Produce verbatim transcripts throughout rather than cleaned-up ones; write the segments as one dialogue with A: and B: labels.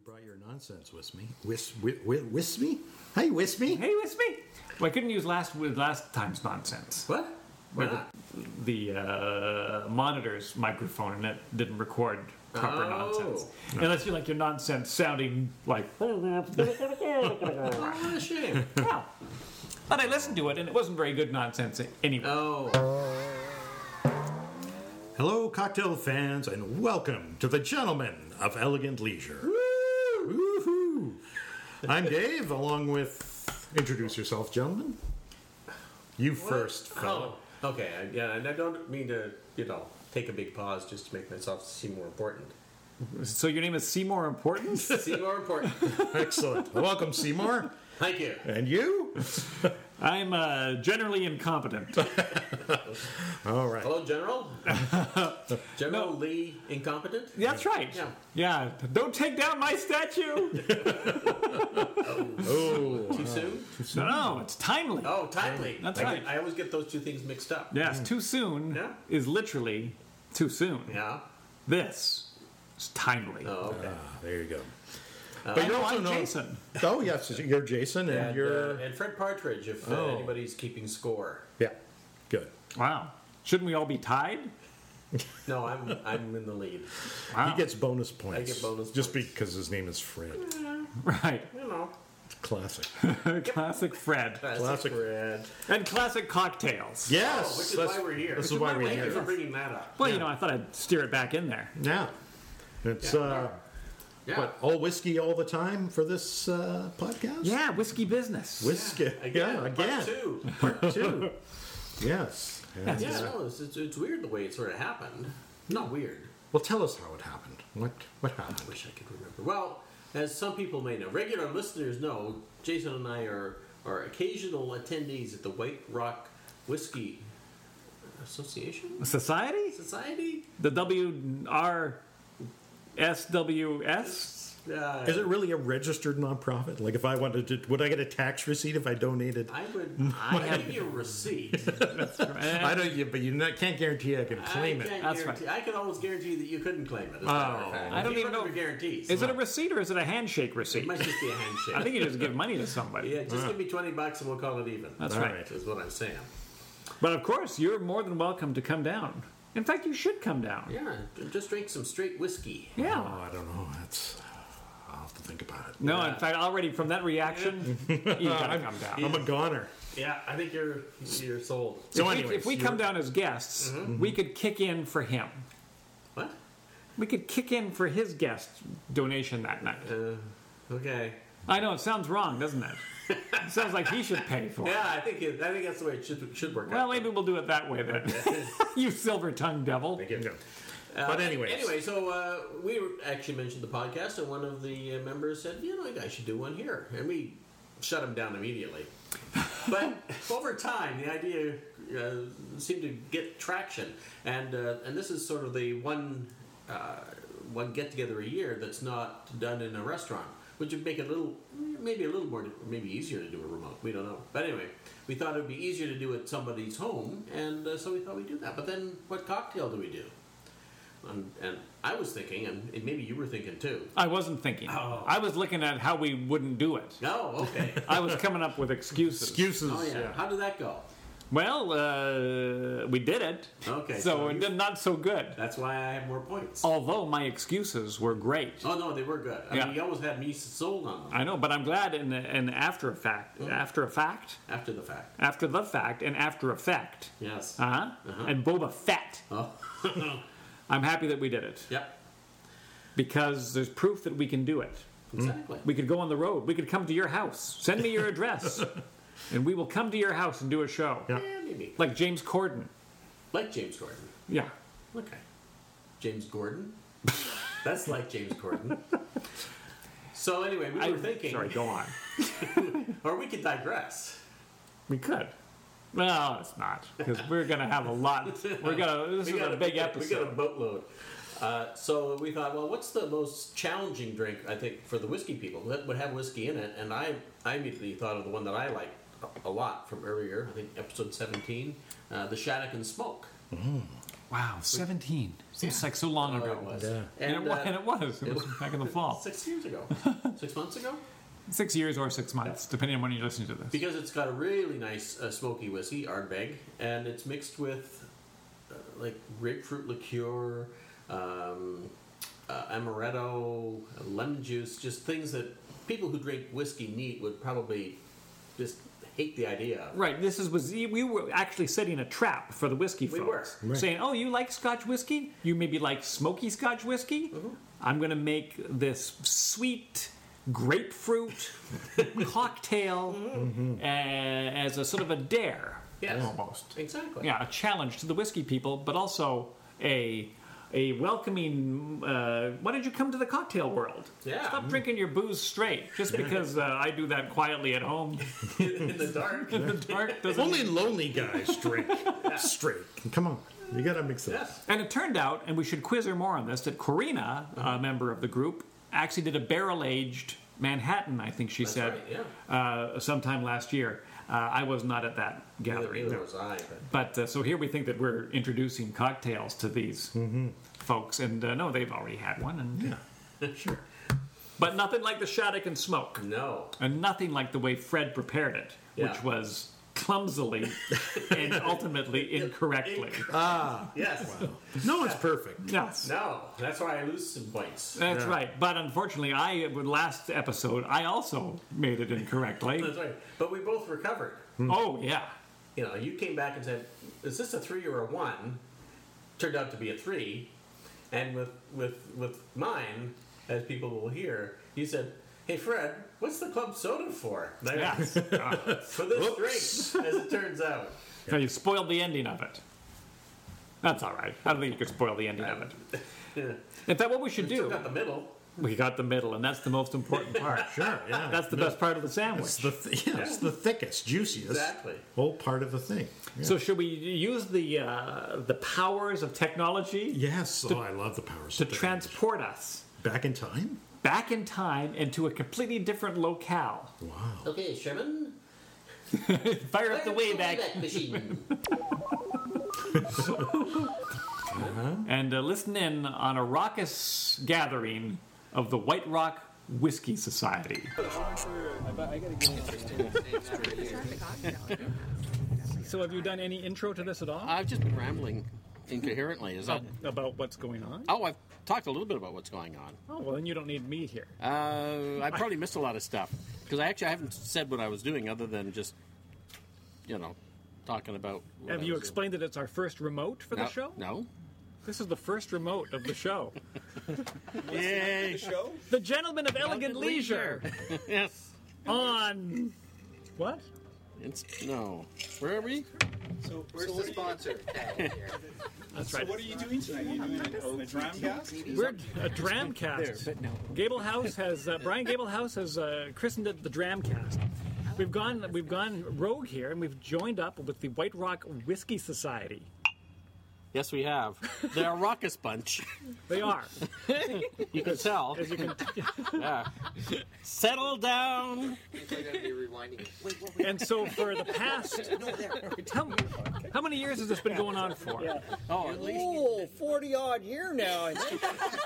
A: brought your nonsense with me. With, with, with, with me? Hey, with me?
B: Hey, with me. Well, I couldn't use last with last time's nonsense.
A: What?
B: Where the, the uh, monitor's microphone and it didn't record proper
C: Oh.
B: nonsense. Unless you like your nonsense sounding like.
C: Oh, what a shame.
B: Well, but I listened to it and it wasn't very good nonsense anyway.
C: Oh.
A: Hello, cocktail fans, and welcome to the Gentlemen of Elegant Leisure. Woo-hoo. I'm Dave, along with... Introduce yourself, gentlemen. You first, fellow.
C: Oh, okay. I, yeah, and I don't mean to, you know, take a big pause just to make myself seem more important.
B: So your name is Seymour Important?
C: Seem more important.
A: Excellent. Welcome, Seymour.
C: Thank you.
A: And you?
B: I'm uh, generally incompetent.
A: All right.
C: Hello, General. General
B: No.
C: Lee Incompetent?
B: That's right.
C: Yeah.
B: Yeah. Don't take down my statue.
A: Oh.
C: Too soon?
B: No, no, it's timely.
C: Oh, timely.
B: That's
C: I,
B: right.
C: I always get those two things mixed up.
B: Yes, too soon
C: Yeah.
B: is literally too soon.
C: Yeah?
B: This is timely.
C: Oh, okay.
A: Ah, there you go.
B: I
A: But you're
B: know,
A: also
B: I'm
A: known...
B: Jason.
A: Oh, yes, you're Jason, and,
C: And,
A: you're...
C: uh, and Fred Partridge, if uh,
A: Oh.
C: anybody's keeping score.
A: Yeah, good.
B: Wow. Shouldn't we all be tied?
C: No, I'm I'm in the lead.
B: Wow.
A: He gets bonus points.
C: I get bonus
A: Just
C: points.
A: because his name is Fred.
B: Right.
C: You know.
A: Classic.
B: Classic Fred.
C: Classic,
A: Classic.
C: Fred.
B: And classic cocktails.
A: Yes.
C: Oh, which is
A: that's-
C: why we're here.
A: This
C: Which
A: is why we're
C: Thank you
A: here.
C: for bringing that up.
B: Well, you know, I thought I'd steer it back in there.
A: Yeah. It's,
C: Yeah.
A: uh...
C: Yeah.
A: What, all whiskey all the time for this uh, podcast?
B: Yeah, whiskey business.
A: Whiskey.
C: Again,
A: yeah, again.
C: part two.
A: Part two. Yes. And,
C: Yeah,
A: uh,
C: no, it's, it's, it's weird the way it sort of happened. Not weird.
A: well, tell us how it happened. What What
C: I
A: happened?
C: wish I could remember. Well, as some people may know, regular listeners know, Jason and I are, are occasional attendees at the White Rock Whiskey Association?
B: Society?
C: Society?
B: The W R S W S?
C: Uh,
A: Is it really a registered nonprofit? Like, if I wanted to, would I get a tax receipt if I donated?
C: I would I give you a receipt.
A: I don't. You, but you not, can't guarantee I can claim
C: I
A: it.
C: can't
B: That's
C: guarantee, I can almost guarantee that you couldn't claim it. As a
A: Oh.
C: matter of fact.
B: I don't
C: If you're
B: even know-
C: looking for guarantees.
B: Is it a receipt or is it a handshake receipt?
C: It might just be a handshake.
B: I think you just give money to somebody.
C: Yeah, just give me twenty bucks and we'll call it even.
B: That's
A: All
B: right.
A: right.
C: Is what I'm saying.
B: But of course, you're more than welcome to come down. In fact, you should come down.
C: Yeah, just drink some straight whiskey.
B: Yeah.
A: Oh, I don't know. That's. I'll have to think about it.
B: No,
C: Yeah.
B: in fact, already from that reaction, you gotta come down.
A: I'm a goner.
C: Yeah, I think you're you're sold.
A: So,
B: if we,
A: anyways,
B: if we come down as guests, we could kick in for him.
C: What?
B: We could kick in for his guest donation that night.
C: Uh, okay.
B: I know it sounds wrong, doesn't it? It sounds like he should pay for it.
C: Yeah, I think it, I think that's the way it should should work
B: Well,
C: out.
B: maybe we'll do it that way then. You silver-tongued devil.
C: Thank you.
A: Yeah.
C: Uh,
A: But anyways.
C: anyway, so uh, we were- actually mentioned the podcast, and one of the uh, members said, "You know, you guys should do one here," and we shut him down immediately. But over time, the idea uh, seemed to get traction, and uh, and this is sort of the one uh, one get together a year that's not done in a restaurant, which would make it a little, maybe a little more, maybe easier to do a remote. We don't know, but anyway. We thought it would be easier to do at somebody's home, and uh, so we thought we'd do that. But then, what cocktail do we do? And, and I was thinking, and maybe you were thinking too.
B: I wasn't thinking.
C: Oh.
B: I was looking at how we wouldn't do it.
C: Oh, okay.
B: I was coming up with excuses.
A: Excuses.
C: Oh yeah. How did that go?
B: Well, uh, we did it.
C: Okay,
B: So
C: so
B: it
C: you-
B: did not so good.
C: That's why I have more points.
B: Although my excuses were great.
C: Oh no, they were good. I
B: Yeah.
C: mean, you always had me sold on them
B: I know, but I'm glad in in after a fact, after a fact,
C: after the fact.
B: after the fact, and after effect,
C: Yes.
B: uh huh,
C: Uh-huh.
B: and Boba Fett.
C: Oh.
B: I'm happy that we did it
C: Yep.
B: because there's proof that we can do it.
C: Exactly.
B: We could go on the road. We could come to your house. Send me your address, and we will come to your house and do a show,
A: Yeah.
C: Yeah, maybe.
B: like James Corden.
C: Like James Gordon.
B: Yeah.
C: Okay. James Gordon. That's like James Gordon. So anyway, we were
B: I,
C: thinking,
B: Sorry, go on.
C: or we could digress.
B: We could. Well, it's not because we're gonna have a lot. We're gonna. This
C: We
B: is
C: got
B: a big
C: we got-
B: episode.
C: We got a boatload. Uh, so we thought, well, what's the most challenging drink, I think, for the whiskey people that would have whiskey in it? And I, I immediately thought of the one that I liked a, a lot from earlier, I think episode seventeen, uh, the Shattuck and Smoke.
B: Wow, seventeen. Seems like so long
C: Oh,
B: ago.
C: it was.
A: Yeah.
B: And,
C: And,
B: it, wa-
C: uh,
B: and it was. It
C: it
B: was
C: was-
B: back in the fall.
C: Six years ago. Six months ago?
B: Six years or six months, depending on when you're listening to this.
C: Because it's got a really nice uh, smoky whiskey, Ardbeg, and it's mixed with uh, like grapefruit liqueur, um, uh, amaretto, lemon juice, just things that people who drink whiskey neat would probably just hate the idea of.
B: Right, this is was we were actually setting a trap for the whiskey
C: We
B: folks,
C: were.
A: Right.
B: saying, "Oh, you like Scotch whiskey? You maybe like smoky Scotch whiskey?
C: Mm-hmm.
B: I'm going to make this sweet grapefruit cocktail uh, as a sort of a dare,
C: Yes.
B: almost.
C: Exactly.
B: Yeah, a challenge to the whiskey people, but also a." A welcoming. Uh, why did you come to the cocktail world?
C: Yeah.
B: Stop drinking your booze straight. Just because uh, I do that quietly at home
C: In the dark.
B: in the dark doesn't
A: Only lonely guys drink straight. Come on. You got to mix it up.
C: Yes.
B: And it turned out, and we should quiz her more on this, that Corina, a member of the group, actually did a barrel-aged Manhattan, I think she
C: That's
B: said,
C: right, yeah.
B: uh, sometime last year. Uh, I was not at that
C: Neither,
B: gathering.
C: neither was I. But
B: But uh, so here we think that we're introducing cocktails to these folks, and uh, no, they've already had one. And,
A: Yeah. Sure.
B: But nothing like the Shattuck and Smoke,
C: no.
B: and nothing like the way Fred prepared it,
C: Yeah.
B: which was clumsily and ultimately incorrectly.
C: Yes.
A: No one's perfect.
B: Yes.
C: No. That's why I lose some points.
B: That's
A: Yeah.
B: right. But unfortunately, I last episode I also made it incorrectly.
C: That's right. But we both recovered.
B: Oh yeah.
C: You know, you came back and said, "Is this a three or a one?" Turned out to be a three, and with with with mine, as people will hear, you said, "Hey Fred, what's the club soda for?" And I went,
B: Yes.
C: For this drink, as it turns out.
B: Now you spoiled the ending of it. That's all right. I don't think you could spoil the ending of it.
C: Yeah.
B: In fact, what we should
C: Still
B: do,
C: got the middle.
B: we got the middle, and that's the most important part.
A: Sure, yeah.
B: That's the
A: No,
B: best part of the
A: It's
B: sandwich.
A: the, th- yeah, it's the thickest, juiciest
C: Exactly.
A: whole part of the thing. Yeah.
B: So should we use the uh, the powers of technology
A: yes, oh, I love the powers
B: to
A: of technology.
B: transport us
A: Back in time?
B: back in time and to a completely different locale?
A: Wow.
C: Okay, Sherman.
B: Fire up the Wayback
C: Machine.
B: and uh, listen in on a raucous gathering of the White Rock Whiskey Society. So have you done any intro to this at all?
D: I've just been rambling incoherently. Is that?
B: About what's going on?
D: Oh, I've talked a little bit about what's going on.
B: Oh, well, then you don't need me here.
D: Uh, I probably missed a lot of stuff because I actually I haven't said what I was doing other than just, you know, talking about. what
B: Have
D: I
B: you
D: was
B: explained that it's our first remote for
D: doing.
B: the show?
D: No.
B: This is the first remote of the show.
D: Yay!
B: The Gentlemen of Elegant Leisure
D: Yes.
B: on... What?
D: It's, no. Where are we?
E: So, where's the sponsor?
B: That's
E: So
B: right.
E: what are you doing tonight? You doing a Dramcast?
B: We're a Dramcast. Gable House has uh, Brian Gable House has uh, christened it the Dramcast. We've gone we've gone rogue here, and we've joined up with the White Rock Whiskey Society.
D: Yes, we have. They're a raucous bunch.
B: They are,
D: You can tell.
B: as you can.
D: Yeah. Settle down.
B: And so for the past, how, how many years has this been going on for?
D: Oh, at least.
F: Oh, forty odd year now. I think.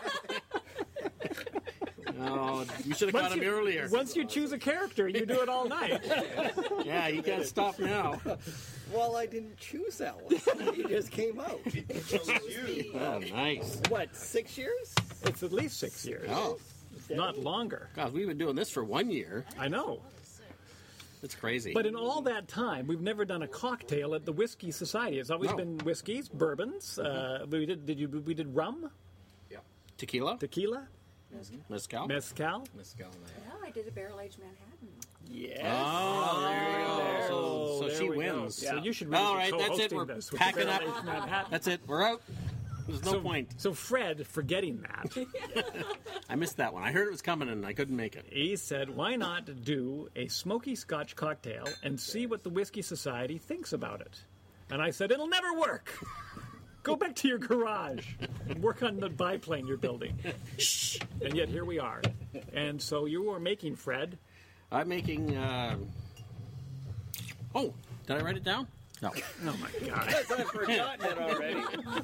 D: Oh, you should have caught him
B: you,
D: earlier.
B: once you choose a character, you do it all night.
D: Yeah, you can't stop now.
F: Well, I didn't choose that one. He just came out.
D: Oh, nice.
F: What, six years?
B: It's at least six years,
D: Oh,
B: not longer.
D: God, we've been doing this for one year.
B: I know.
D: It's crazy.
B: But in all that time, we've never done a cocktail at the Whiskey Society. It's always
D: No.
B: been whiskeys, bourbons. Uh, we did. Did you? We did rum,
D: Tequila?
B: tequila,
D: Mezcal?
B: mezcal.
G: Well, I did a barrel-aged Manhattan.
F: Yes.
D: Oh, there you go.
B: Oh,
D: So, so
B: there
D: she
B: we go.
D: wins.
B: So you should really
D: All
B: be
D: right, that's it.
B: co-hosting
D: We're
B: this with
D: packing
B: the
D: up.
B: Barrel-Aged Manhattan.
D: That's it. We're out. There's no
B: so,
D: point.
B: So Fred, forgetting that,
D: I missed that one. I heard it was coming and I couldn't make it.
B: he said, "Why not do a smoky Scotch cocktail and see what the Whiskey Society thinks about it?" And I said, "It'll never work. Go back to your garage and work on the biplane you're building." And yet here we are. And so you were making, Fred.
D: I'm making. Uh... Oh, did I write it down? No.
B: Oh my God!
F: Yes, I've forgotten it already.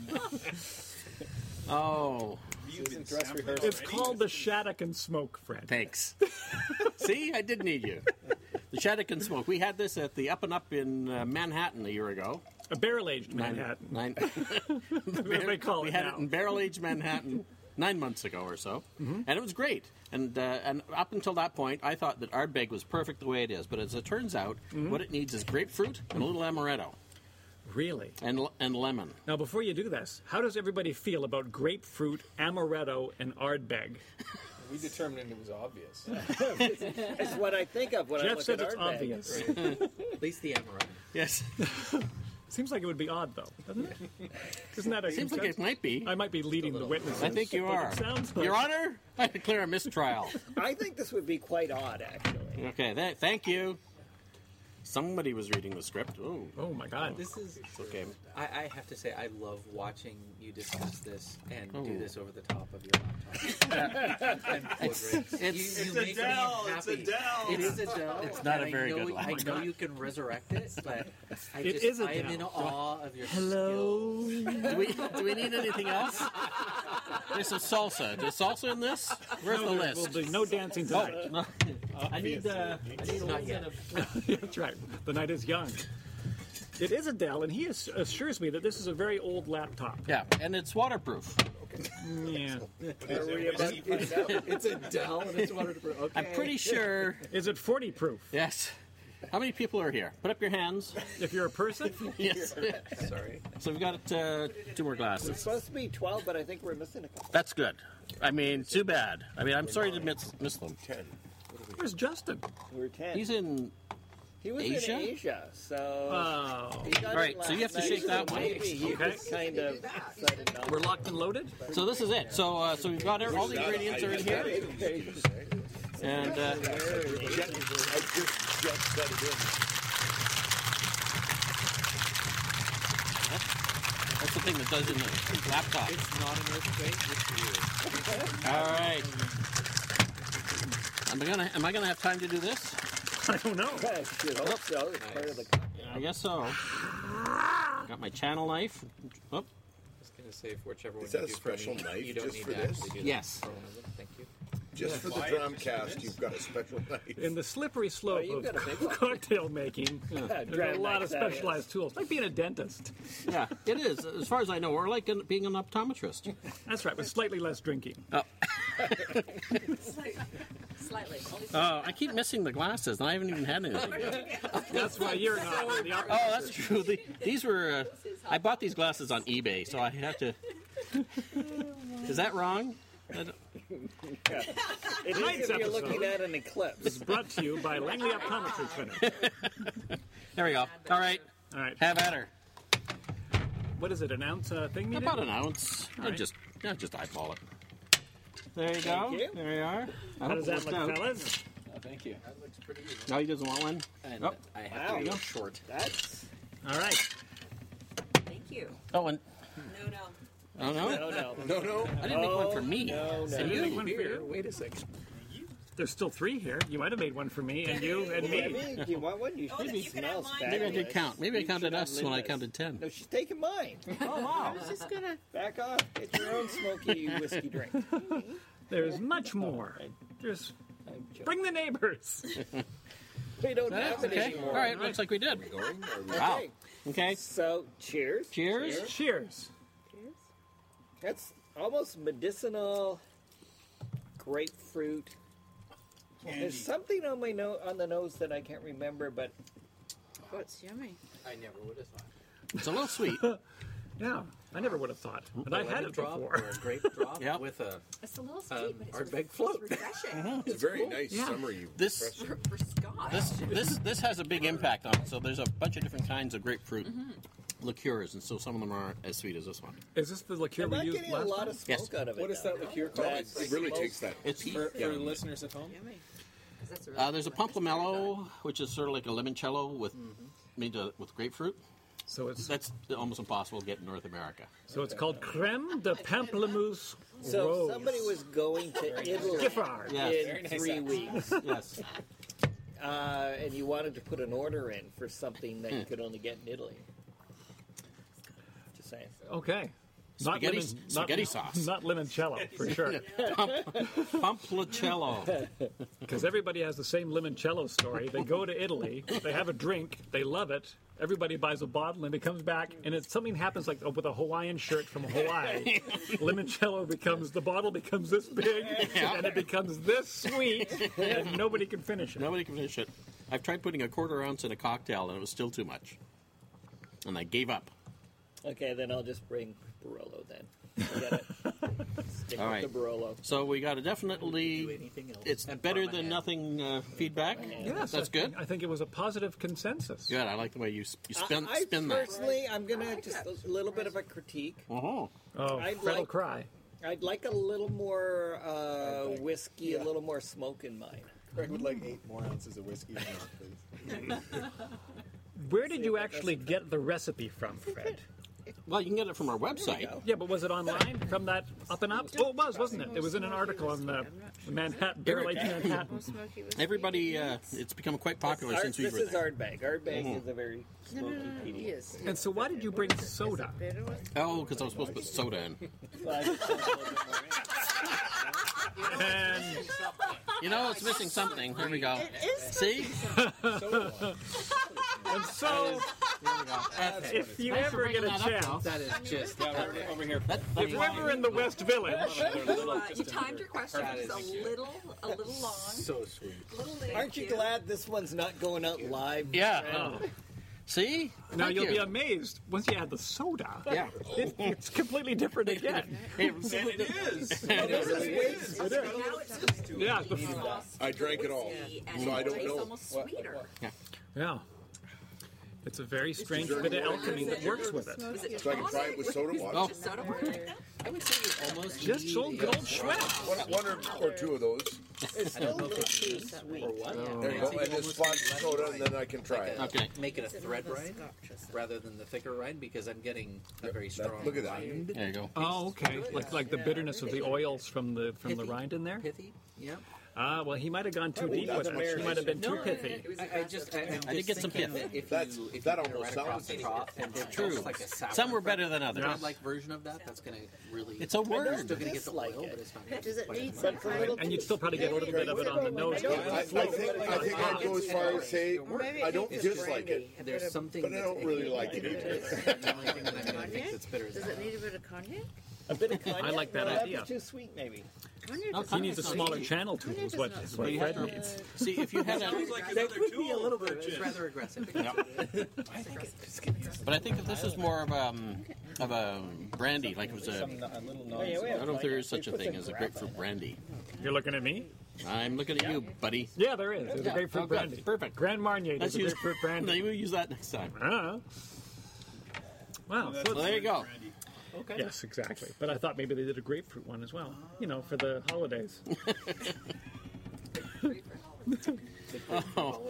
D: Oh,
E: Susan
F: dress rehearsal.
B: It's called the Shattuck and Smoke, Fred.
D: thanks. See, I did need you. The Shattuck and Smoke. We had this at the Up and Up in uh, Manhattan a year ago.
B: A barrel-aged Manhattan.
D: Nine.
B: What do they call
D: we
B: it
D: had
B: now?
D: it in barrel-aged Manhattan nine months ago or so,
B: Mm-hmm.
D: and it was great. And uh, and up until that point, I thought that Ardbeg was perfect the way it is. But as it turns out,
B: Mm-hmm.
D: what it needs is grapefruit and a little amaretto
B: Really?
D: and le- and lemon.
B: Now, before you do this, how does everybody feel about grapefruit, amaretto, and Ardbeg?
E: We determined it was obvious.
F: It's what I think of when I
B: Jeff
F: look
B: said
F: at
B: it's
F: Ardbeg.
B: obvious.
H: At least the amaretto.
D: Yes,
B: Seems like it would be odd, though, doesn't it? Isn't that a
D: seems like it might be.
B: I might be leading the witnesses.
D: I think you
B: but
D: are.
B: It sounds like
D: Your Honor, I declare a mistrial.
F: I think this would be quite odd, actually.
D: Okay, th- thank you. Somebody was reading the script. Oh,
B: Oh my God!
H: This is.
D: okay.
H: I, I have to say, I love watching you discuss this and
D: Oh.
H: do this over the top of your laptop. and
D: It's-
H: you,
D: it's-
H: you make me happy. It is Adele.
D: It's not
H: and
D: a
H: I
D: very
H: know,
D: good
H: I
D: line.
H: know you can resurrect it, but I
B: It
H: just
B: is
H: I am
B: Adele.
H: in awe of your
B: Hello.
D: Do we do we need anything else? There's some salsa. There's salsa in this. Where's the
B: There will
D: list?
B: be no dancing
D: Oh,
B: tonight.
D: no. I need uh, I need a little bit of.
B: That's right. The night is young. It is Adele, and he ass- assures me that this is a very old laptop.
D: Yeah, and it's waterproof.
B: Yeah.
F: Are we about to find out?
H: It's Adele and it's waterproof. Okay.
D: I'm pretty sure.
B: Is it forty proof?
D: Yes. How many people are here? Put up your hands.
B: If you're a person?
D: Yes.
H: Sorry.
D: So we've got uh, two more
F: It's
D: glasses.
F: supposed to be twelve, but I think we're missing a couple.
D: That's good. I mean, too bad. I mean, I'm sorry to miss, miss them.
B: Where's Justin?
F: We're ten.
D: He's in.
F: he was
D: Asia?
F: in Asia, so.
B: Oh.
F: he got
D: All
F: it
D: right, so
F: last
D: you have to
F: night,
D: shake that
F: so
D: one.
F: Maybe he
B: Okay.
F: just kind of decided not.
B: We're locked and loaded?
D: So this is it. So uh, so we've got all the ingredients are in here, and uh, that's the thing that does in the laptop.
H: It's not an earthquake. It's you.
D: All right. Am I gonna Am I gonna have time to do this?
B: I don't know.
F: I should hope so. It's part of the cocktail.
D: I guess so. Got my channel knife. Oh,
H: I was going to say, for whichever one
I: Is that
H: you
I: a
H: do for
I: special
H: me,
I: knife
H: you don't
I: just
H: need
I: for
H: to
I: this?
H: actually do
D: Yes.
H: that. Thank you.
I: Just for the Drumcast, you've got a special knife.
B: In the slippery slope
F: Oh, you've
B: of
F: got a big one.
B: cocktail making, there's
F: Drag
B: a lot of
F: Max, that is.
B: specialized tools. Like being a dentist.
D: yeah, it is. As far as I know, we're like an, being an optometrist.
B: That's right, but slightly less drinking.
D: Oh,
G: Slightly.
D: oh, I keep missing the glasses, and I haven't even had anything.
B: That's why you're not the opposite.
D: Oh, that's true. The, these were. Uh, I bought these glasses on eBay, so I have to. Is that wrong? I don't-
F: It
B: Tonight's
F: is if you're
B: episode
F: looking at an eclipse.
B: Brought to you by Langley Optometry Clinic.
D: There we go. All right,
B: All right.
D: have at her.
B: What is it, an ounce uh, thing?
D: About an ounce. I
B: right.
D: just, I just eyeball it. There you go.
F: you.
D: There you are. I
B: How
D: hope
B: does
D: it
B: that
D: worked
B: look,
D: out.
B: fellas?
E: Oh, thank you.
D: No, he doesn't want one.
H: And
D: Oh.
H: I have
F: Wow.
H: to go short.
F: That's
B: All right.
G: Thank you.
D: Oh, and
G: No, no.
D: oh no,
F: no, no.
I: No, no.
D: I didn't make one for me.
F: No, no.
B: And you make one for
H: Beer.
B: you?
H: Wait a second.
B: There's still three here. You might have made one for me and you and me.
F: Maybe, do you want one? You should.
G: you can have
F: Smells
G: mine.
D: Maybe I did
F: fabulous.
D: count. Maybe I
F: You
D: counted
F: should have
D: us when I
F: Linda's.
D: counted ten.
F: No, she's taking mine.
B: Oh, wow.
F: Back off. Get your own smoky whiskey drink.
B: There's much more. There's. Bring the neighbors.
F: We don't have it
D: Okay.
F: anymore.
D: All right. Looks like we did. Wow.
F: Okay.
D: Okay.
F: So, cheers.
D: Cheers.
B: Cheers.
F: That's almost medicinal grapefruit. There's something on my no- on the nose that I can't remember, but
G: Oh, it's yummy.
H: I never would have thought.
D: It's a little sweet.
B: Yeah, I never would have thought, but I had
H: Lemon
B: it
H: drop
B: before.
H: or a grape drop
D: Yep.
H: with a.
G: It's a little sweet,
H: Um,
G: but it's,
H: Ardbeg
G: re- it's
H: float.
G: refreshing.
I: It's very nice,
B: Yeah.
I: summery.
D: This-
I: refreshing.
G: for, for Scotch.
D: This this this has a big impact on it. So there's a bunch of different kinds of grapefruit liqueurs, and so some of them aren't as sweet as this one.
B: Is this the liqueur
F: I'm
B: we
F: not
B: used
F: getting a
B: last
F: lot
B: time?
F: of smoke
D: Yes.
F: out of it.
E: What is
F: though.
E: that liqueur called?
F: That's
I: It really
F: smoke.
I: takes that.
D: It's
E: For, for the listeners at home?
G: Yummy. 'Cause that's a really
D: uh, there's a
G: refreshing
D: Pompomello, which is sort of like a limoncello with made to, with grapefruit.
B: So it's
D: That's almost impossible to get in North America.
B: so it's called creme de pamplemousse
F: So
B: rose.
F: if somebody was going to Italy
B: Giffard.
D: Yes.
F: in three weeks,
D: Yes.
F: uh, and you wanted to put an order in for something that you could only get in Italy. Just saying.
B: Okay.
D: Spaghetti-
B: not lemon,
D: spaghetti
B: not,
D: sauce.
B: Not limoncello, for sure.
D: Pumplicello.
B: Because everybody has the same limoncello story. They go to Italy, they have a drink, they love it. Everybody buys a bottle, and it comes back, and it's something happens like with a Hawaiian shirt from Hawaii. Limoncello becomes the bottle becomes this big, and it becomes this sweet, and nobody can finish it.
D: Nobody can finish it. I've tried putting a quarter ounce in a cocktail, and it was still too much. And I gave up.
F: Okay, then I'll just bring Barolo then. Get it? Stick
D: All
F: with
D: right.
F: the Barolo.
D: So we got a definitely. It's better than nothing uh, feedback.
B: Yes,
D: That's
B: I
D: good.
B: think, I think it was a positive consensus.
D: Good. I like the way you, s- you spin,
F: I, I
D: spin that.
F: personally, I'm gonna just a little bit of a critique.
D: Uh-huh.
B: Oh,
F: I'd
B: Fred will
F: like-
B: cry.
F: I'd like a little more uh, whiskey, a little more smoke in mine.
I: Greg would like eight more ounces of whiskey, please.
B: Where did you actually get the recipe from, Fred?
D: Well, you can get it from our website.
B: Yeah, but was it online from that Up and Up? Oh, it was, wasn't it? It was in an article on the Manhattan, Barrel Aged Manhattan.
D: Everybody, uh, it's become quite popular
F: Ard-
D: since we
F: this
D: were
F: is
D: there.
F: Ardbeg. Ardbeg
D: Mhm.
F: is a very
G: No, no,
F: smoky
G: no, no,
F: peaty.
G: he is.
B: And so why did you bring soda?
D: Oh, because I was supposed to put soda in.
F: Well, I just put a little bit more in.
B: And
D: You know, it's missing something. Here we go.
G: is
D: See?
B: And so, if you
D: Thanks for
B: ever get a
D: bringing that up,
B: chance,
H: That is just
E: over here.
B: if we're ever in the West Village,
G: Uh, you timed your question just a little, a little long.
H: so sweet.
G: A little late.
F: Aren't you glad this one's not going out live?
D: Yeah.
B: oh,
D: See?
B: now
D: Thank
B: you'll
D: you.
B: be amazed once you add the soda.
D: Yeah.
B: It, it's completely different again.
D: It was-
E: It is.
G: Now it's
B: Yeah, the-
I: I drank it all,
G: and
I: so I
G: it
I: don't
G: tastes
I: know.
G: almost sweeter.
B: yeah. It's a very strange bit of alchemy that works with it.
G: Is it
I: So I can try it with soda water.
D: Oh.
G: just soda water?
H: I would say you almost
B: Just
H: need
B: so
H: a-
B: good old Schweppes.
I: One, one or, or two of those.
F: It's still a little too sweet.
H: or what.
I: There you go. And just spot soda, and then I can try it.
D: Okay.
H: Make it a thread rind rather than the thicker rind because I'm getting a very strong.
I: look at that.
H: rind.
D: There you go.
B: Oh, okay. Like like the bitterness of the oils from the from the
H: Pithy.
B: rind in there.
H: Pithy. Yeah.
B: Ah, well, he might have gone too deep with it. He might have been too pithy.
H: I, I just, I, I'm
D: I did
H: just
D: get some
H: thinking
D: pith.
H: that if
I: That's-
H: you, if
I: that
H: you put it
I: almost
H: right across
I: sounds
H: the top and did
D: True.
H: just like a sour,
D: Some were better than others.
H: bread-like version of that. That's going to really.
D: It's a word.
H: Still going to get the
F: Dislike
H: oil,
F: it.
H: but it's not. Gonna
G: Does it
H: quite
G: need
H: as
G: some
H: much.
G: kind of...
B: And you'd still probably get a little bit of it on the nose.
I: I, I think I think I'd go as far as say I don't dislike it,
H: There's something.
I: but I don't
H: that's
I: really
H: icky
I: like it
H: about
I: either.
H: The only thing that I'm going to think that's bitter is
G: Does
H: that.
G: it need a bit of cognac?
F: A bit of cognac.
B: I like that
F: no, that'd
B: idea.
F: be too sweet, maybe.
G: Cognac
B: He needs a smaller channel tube, is what, is what Fred needs.
D: See, if you had a.
F: That could be a little bit.
H: It's rather aggressive.
D: But I think if this is more of um of a brandy, like it was a.
F: Oh, yeah, we
D: I
F: have
D: don't know if there is
F: cognac.
D: such a
F: We put
D: thing
F: some
D: as a
F: grappa in
D: grapefruit
F: it.
D: brandy.
B: You're looking at me?
D: I'm looking at you, buddy.
B: Yeah, there is. There's a
D: Yeah.
B: grapefruit
D: Oh, good.
B: brandy.
D: Perfect.
B: Grand Marnier does
D: Let's
B: a
D: use,
B: grapefruit brandy.
D: Maybe we'll use that next time.
B: I don't know. Wow. so
D: Well, there you go.
H: Okay.
B: yes, exactly. But I thought maybe they did a grapefruit one as well. You know, for the holidays.
D: Oh.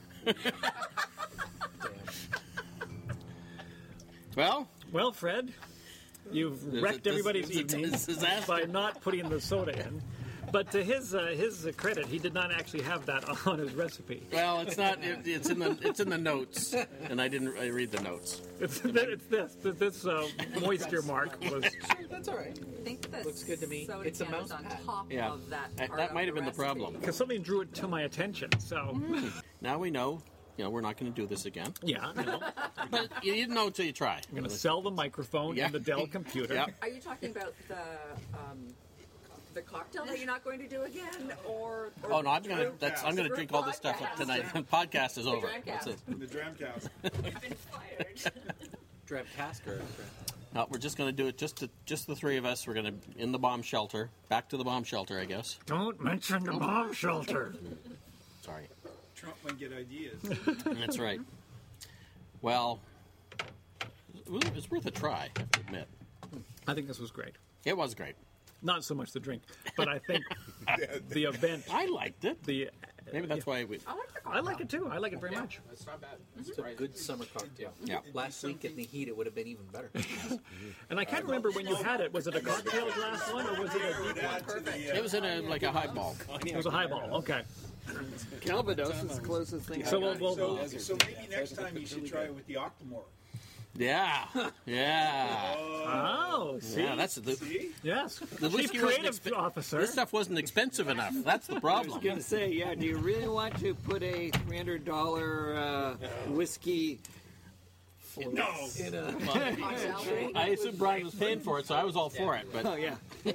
D: Well,
B: Well, Fred, you've
D: There's a-
B: wrecked
D: this-
B: everybody's
D: this is a-
B: evening
D: this is disaster.
B: by not putting the soda in. But to his uh, his credit, he did not actually have that on his recipe.
D: well, it's not. It, it's in the it's in the notes, and I didn't I read the notes.
B: It's, it's this. This uh, moisture mark was.
H: That's all right.
G: I think the
H: Looks good to me.
G: soda
H: It's a
G: can
H: mouse
G: is on
H: pad.
G: top
D: Yeah.
G: of that
D: Uh,
G: part
D: that
G: of
D: might have been the
G: recipe.
D: problem.
B: Because something drew it to my attention. So,
D: Now we know. You know, we're not going to do this again.
B: yeah, you know,
D: But you didn't know until you try.
B: I'm going to sell the microphone
D: Yeah.
B: and the Dell computer.
D: Yeah.
G: Are you talking about the um, the cocktail that you're not going to do again, or? or
D: Oh no, I'm gonna.
G: the
D: That's I'm gonna
G: group
D: drink all this stuff
G: podcast?
D: tonight. The podcast is over.
G: Dramcast.
D: That's it.
E: The Dramcast.
G: I've been fired.
H: Dram cask or
D: No, we're just gonna do it. Just to, just the three of us. We're gonna in the bomb shelter. Back to the bomb shelter, I guess.
B: Don't mention the bomb shelter.
D: Sorry.
E: Trump might get ideas.
D: That's right. Well, it was- it's worth a try. I have to admit,
B: I think this was great.
D: it was great.
B: Not so much the drink, but I think the event,
D: I liked it.
B: the
D: Maybe that's why we.
G: I like the cocktail.
B: I like it too. I like it very much.
H: That's not bad. It's
G: Mm-hmm.
H: a good summer cocktail.
D: Yeah.
H: Last week in the heat, it would have been even better.
B: And I can't remember when you had it. Was it a cocktail glass one or was it a deep one?
E: Perfect.
D: It was in a like a highball.
B: It was a highball. Okay.
F: Calvados is the closest thing.
B: So
F: I
B: we'll,
F: got.
B: we'll,
E: So, so maybe next time you should try it with the Octomore.
D: Yeah, yeah,
B: oh, see?
D: yeah. That's the.
E: See?
B: Yes.
D: The
B: Chief
D: whiskey wasn't
B: creative
D: expe-
B: officer.
D: This stuff wasn't expensive enough. That's the
F: I was
D: problem.
F: going to say, yeah, do you really want to put a three hundred dollars uh, whiskey
E: No.
F: in a...
G: Cocktail.
D: I assume Brian was paying for it, so I was all for it. But
F: Oh, yeah.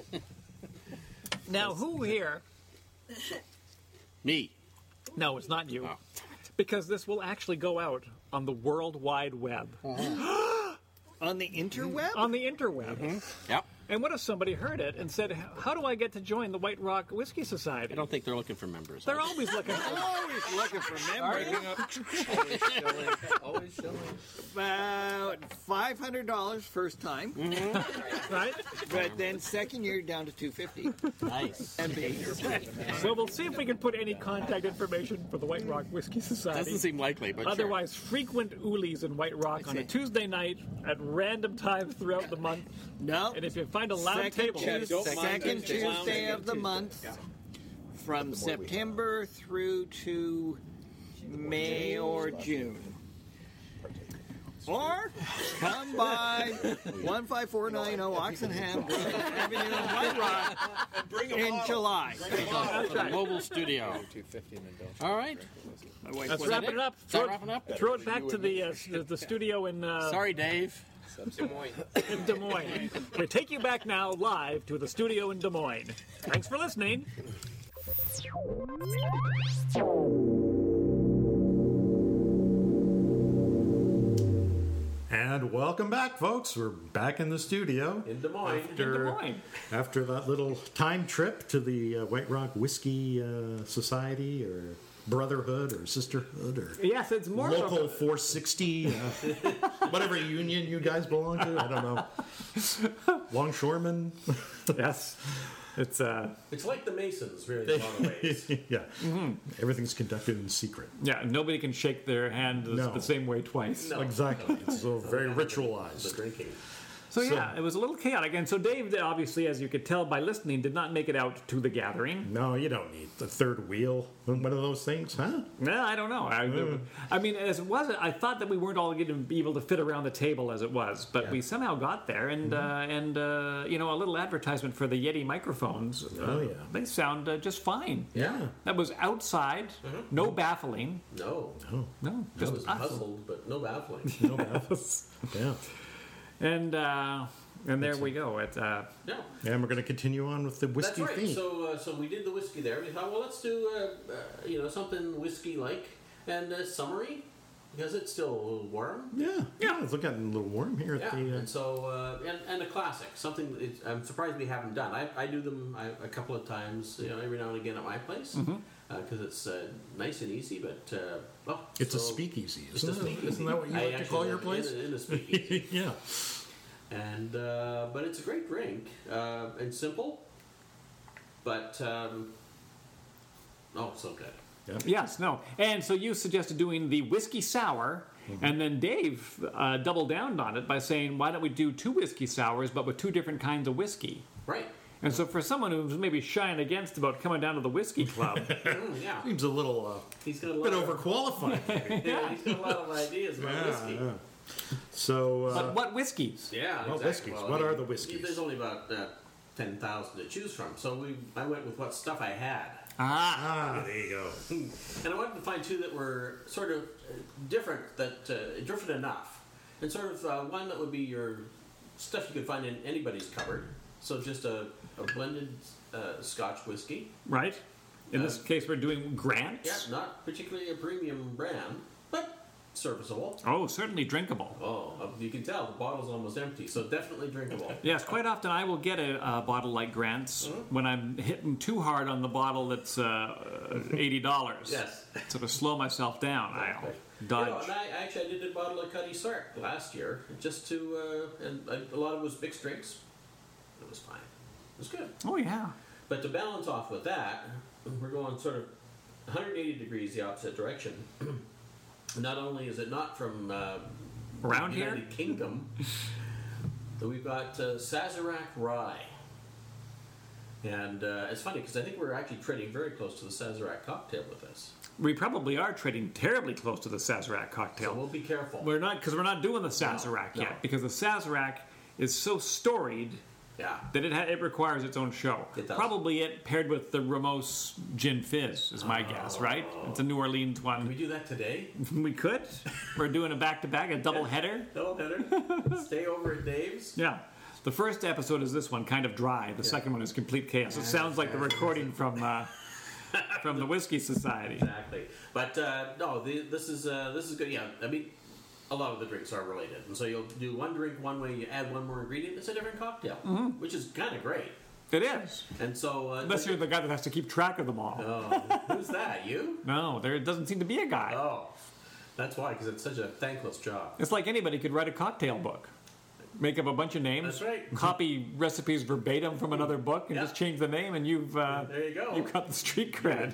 B: Now, who here?
D: me,
B: No, it's not you.
D: Oh.
B: Because this will actually go out on the World Wide Web.
F: On the interweb?
B: On the interweb.
D: yep.
B: And what if somebody heard it and said, how do I get to join the White Rock Whiskey Society?
D: I don't think they're looking for members.
B: They're always looking for
F: Always looking for members.
H: Always showing.
F: About five hundred dollars first time,
B: right?
F: but then second year down to two hundred fifty dollars.
D: Nice.
F: And B.
B: So we'll see if we can put any contact information for the White Rock Whiskey Society.
D: Doesn't seem likely, but sure.
B: Otherwise, frequent oolies in White Rock on a
F: see.
B: Tuesday night at random times throughout the month.
F: No.
B: And if you find a loud
F: Second,
B: table,
F: Tues-
E: don't mind
F: second
E: Tuesdays.
F: Tuesday of the month, from September through to May or June. Or come by one five four nine zero Oxenham Avenue in White Rock
E: And bring a
F: in
E: bottle.
F: July.
D: For the mobile studio. All right.
F: My wife
B: let's
F: was-
B: wrap it up.
D: Is that
B: Throw,
D: wrapping up?
B: throw it back to the uh, the, the studio in, uh,
D: Sorry, Dave.
B: in Des Moines. We take you back now live to the studio in Des Moines. Thanks for listening.
A: And welcome back, folks. We're back in the studio.
C: In Des Moines.
A: After,
B: In Des Moines.
A: after that little time trip to the uh, White Rock Whiskey uh, Society or Brotherhood or Sisterhood or
B: Yes, it's more
A: Local
B: of a,
A: four sixty, uh, whatever union you guys belong to. I don't know. Longshoremen.
B: yes. It's uh
C: It's like the Masons, really, in a lot of ways.
A: yeah. Everything's conducted in secret.
B: yeah, nobody can shake their hand the,
A: No.
B: the same way twice.
C: No.
A: Exactly. It's so very
C: The
A: ritualized.
C: drinking.
B: So yeah, it was a little chaotic. And so Dave, obviously, as you could tell by listening, did not make it out to the gathering.
A: No, you don't need the third wheel. One of those things, huh?
B: No, I don't know. I, I mean, as it was, I thought that we weren't all going to be able to fit around the table as it was, but
C: Yeah.
B: we somehow got there. And uh, and uh, you know, a little advertisement for the Yeti microphones. Uh,
A: Oh, yeah.
B: they sound uh, just fine.
C: Yeah.
B: That was outside, no baffling,
C: No.
B: no,
C: I
B: just
C: was
B: us.
C: puzzled, but no baffling.
A: No baffles. Yeah.
B: And uh, and there we go. It, uh,
C: No.
A: And we're going to continue on with the
C: That's
A: whiskey
C: right.
A: theme.
C: So, uh, so we did the whiskey there. We thought, well, let's do, uh, uh, you know, something whiskey-like and uh, summery because it's still a little warm.
A: yeah, yeah. It's looking a little warm here
C: Yeah,
A: at the. Uh,
C: and so uh, and, and a classic, something that it's, I'm surprised we haven't done. I, I do them I, a couple of times, you know, every now and again at my place because it's uh, nice and easy. But uh, well,
A: it's a
C: so-
A: speakeasy,
C: It's a
A: isn't it?
C: speakeasy.
A: Isn't that what you
C: I
A: like to
C: actually
A: call your
C: live
A: place?
C: In, in a speakeasy,
A: yeah.
C: and uh, but it's a great drink uh, and simple, but um, oh, so good.
B: yes, no. And so you suggested doing the whiskey sour. And then Dave uh, doubled down on it by saying, why don't we do two whiskey sours, but with two different kinds of whiskey?
C: Right.
B: And so for someone who's maybe shying against about coming down to the whiskey club,
C: Mm, yeah.
A: Seems a little uh,
C: He's got a
A: bit
C: lot of,
A: overqualified.
C: yeah, he's got a lot of ideas about
A: yeah,
C: whiskey.
A: yeah. So, uh,
B: but what whiskeys?
C: Yeah,
A: What
C: exactly.
A: whiskeys?
C: Well,
A: What
C: I
A: are
C: mean,
A: the whiskeys?
C: There's only about uh, ten thousand to choose from, so we I went with what stuff I had,
B: Ah,
A: ah, there you go.
C: and I wanted to find two that were sort of uh, different, that uh, different enough, and sort of uh, one that would be your stuff you could find in anybody's cupboard. So just a, a blended uh, Scotch whiskey.
B: right. In this
C: Uh,
B: case, we're doing Grant's.
C: Yeah, not particularly a premium brand, but serviceable.
B: Oh, certainly drinkable.
C: Oh, uh, you can tell the bottle's almost empty, so definitely drinkable.
B: Yes, quite often I will get a, uh bottle like Grant's
C: Mm-hmm.
B: when I'm hitting too hard on the bottle that's uh, eighty dollars.
C: Yes.
B: Sort of slow myself down. I'll
C: You
B: dodge.
C: know, and I actually I did a bottle of Cuddy Sark last year, just to, uh, and a lot of it was mixed drinks. It was fine. It was good.
B: Oh, yeah.
C: But to balance off with that, we're going sort of one hundred eighty degrees the opposite direction. Not only is it not from uh,
B: Around
C: the United
B: here?
C: Kingdom, but we've got uh, Sazerac Rye. And uh, it's funny because I think we're actually trading very close to the Sazerac cocktail with this.
B: We probably are trading terribly close to the Sazerac cocktail.
C: So we'll be careful.
B: We're not, because we're not doing the Sazerac
C: No,
B: yet,
C: no.
B: because the Sazerac is so storied
C: Yeah.
B: that it ha- it requires its own show.
C: It does.
B: Probably it paired with the Ramos Gin Fizz is my guess, right? It's a New Orleans
C: Can we
B: one.
C: do that today?
B: We could. We're doing a back-to-back, a double header.
C: Double header. Stay over at Dave's.
B: Yeah. The first episode is this one, kind of dry. The second one is complete chaos. It sounds like the recording from uh, from the Whiskey Society.
C: Exactly. But uh, no, the, this is uh, this is good. Yeah, I mean, a lot of the drinks are related, and so you'll do one drink one way, you add one more ingredient, it's a different cocktail,
B: Mm-hmm.
C: which is kind of great.
B: It is.
C: And so, uh,
B: Unless you're the guy that has to keep track of them all.
C: oh, who's that? You?
B: No, there doesn't seem to be a guy.
C: Oh, that's why, because it's such a thankless job.
B: It's like anybody could write a cocktail book. Make up a bunch of names,
C: That's right.
B: copy recipes verbatim from another book, and
C: Yeah.
B: just change the name, and you've uh,
C: There you go.
B: you've got the street cred.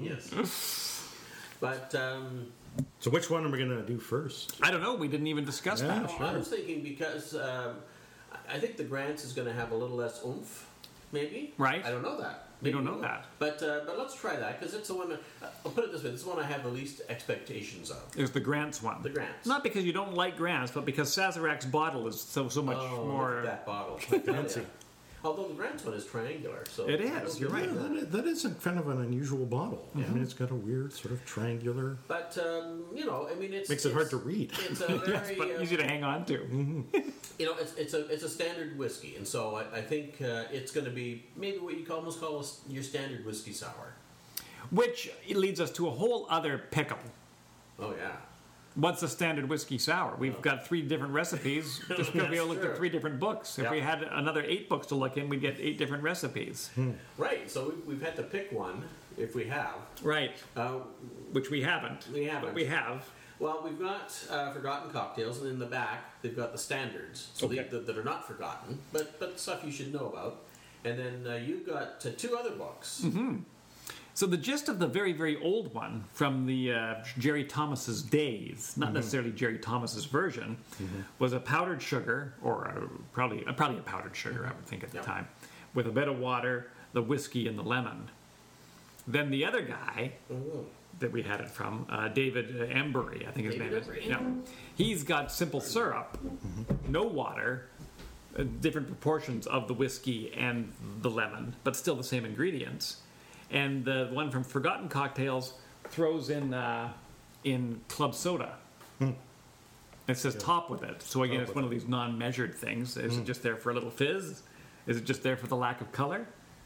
C: Genius. But um,
A: So which one are we going to do first?
B: I don't know. We didn't even discuss
A: Yeah.
B: that.
C: oh, I was thinking because um, I I think the Grants is going to have a little less oomph, maybe.
B: Right.
C: I don't know that.
B: We don't
C: Maybe
B: know
C: will.
B: that.
C: But uh, but let's try that because it's the one. Uh, I'll put it this way: this is the one I have the least expectations of.
B: There's the Grants one.
C: The Grants.
B: Not because you don't like Grants, but because Sazerac's bottle is so so much
C: Oh,
B: more.
C: look at that bottle. Fancy. Although the Grants one is triangular, so
B: It is,
C: I don't
B: you're
C: think
B: right.
A: Yeah,
C: that-
A: that, that is a kind of an unusual bottle. I mean, it's got a weird sort of triangular.
C: But um, you know, I mean, it's
A: Makes it hard
C: it's-
A: to read.
C: It's a very
B: but
C: uh,
B: easy to hang on to.
C: you know, it's, it's a it's a standard whiskey, and so I, I think uh, it's going to be maybe what you could almost call a s your standard whiskey sour.
B: Which leads us to a whole other pickle.
C: Oh yeah.
B: What's a standard whiskey sour? We've got three different recipes just because we
C: That's
B: all looked
C: true.
B: at three different books. If
C: Yeah.
B: we had another eight books to look in, we'd get eight different recipes.
C: Right. So we've, we've had to pick one if we have.
B: Right.
C: Uh,
B: Which we haven't.
C: We haven't.
B: But we have.
C: Well, we've got uh, forgotten cocktails, and in the back they've got the standards, so
B: Okay.
C: the, the, that are not forgotten, but but stuff you should know about. And then uh, you've got uh, two other books.
B: Mm-hmm. So the gist of the very, very old one from the uh, Jerry Thomas's days, not necessarily Jerry Thomas's version, was a powdered sugar, or a, probably uh, probably a powdered sugar, I would think at the
C: Yep.
B: time, with a bit of water, the whiskey, and the lemon. Then the other guy that we had it from, uh, David uh, Embury, I think his
C: David
B: name
C: Embury.
B: is. Yeah, he's got simple syrup, no water, uh, different proportions of the whiskey and the lemon, but still the same ingredients. And the one from Forgotten Cocktails throws in uh, in club soda. It says top with it. So again, it's one of these non-measured things. Is it just there for a little fizz? Is it just there for the lack of color?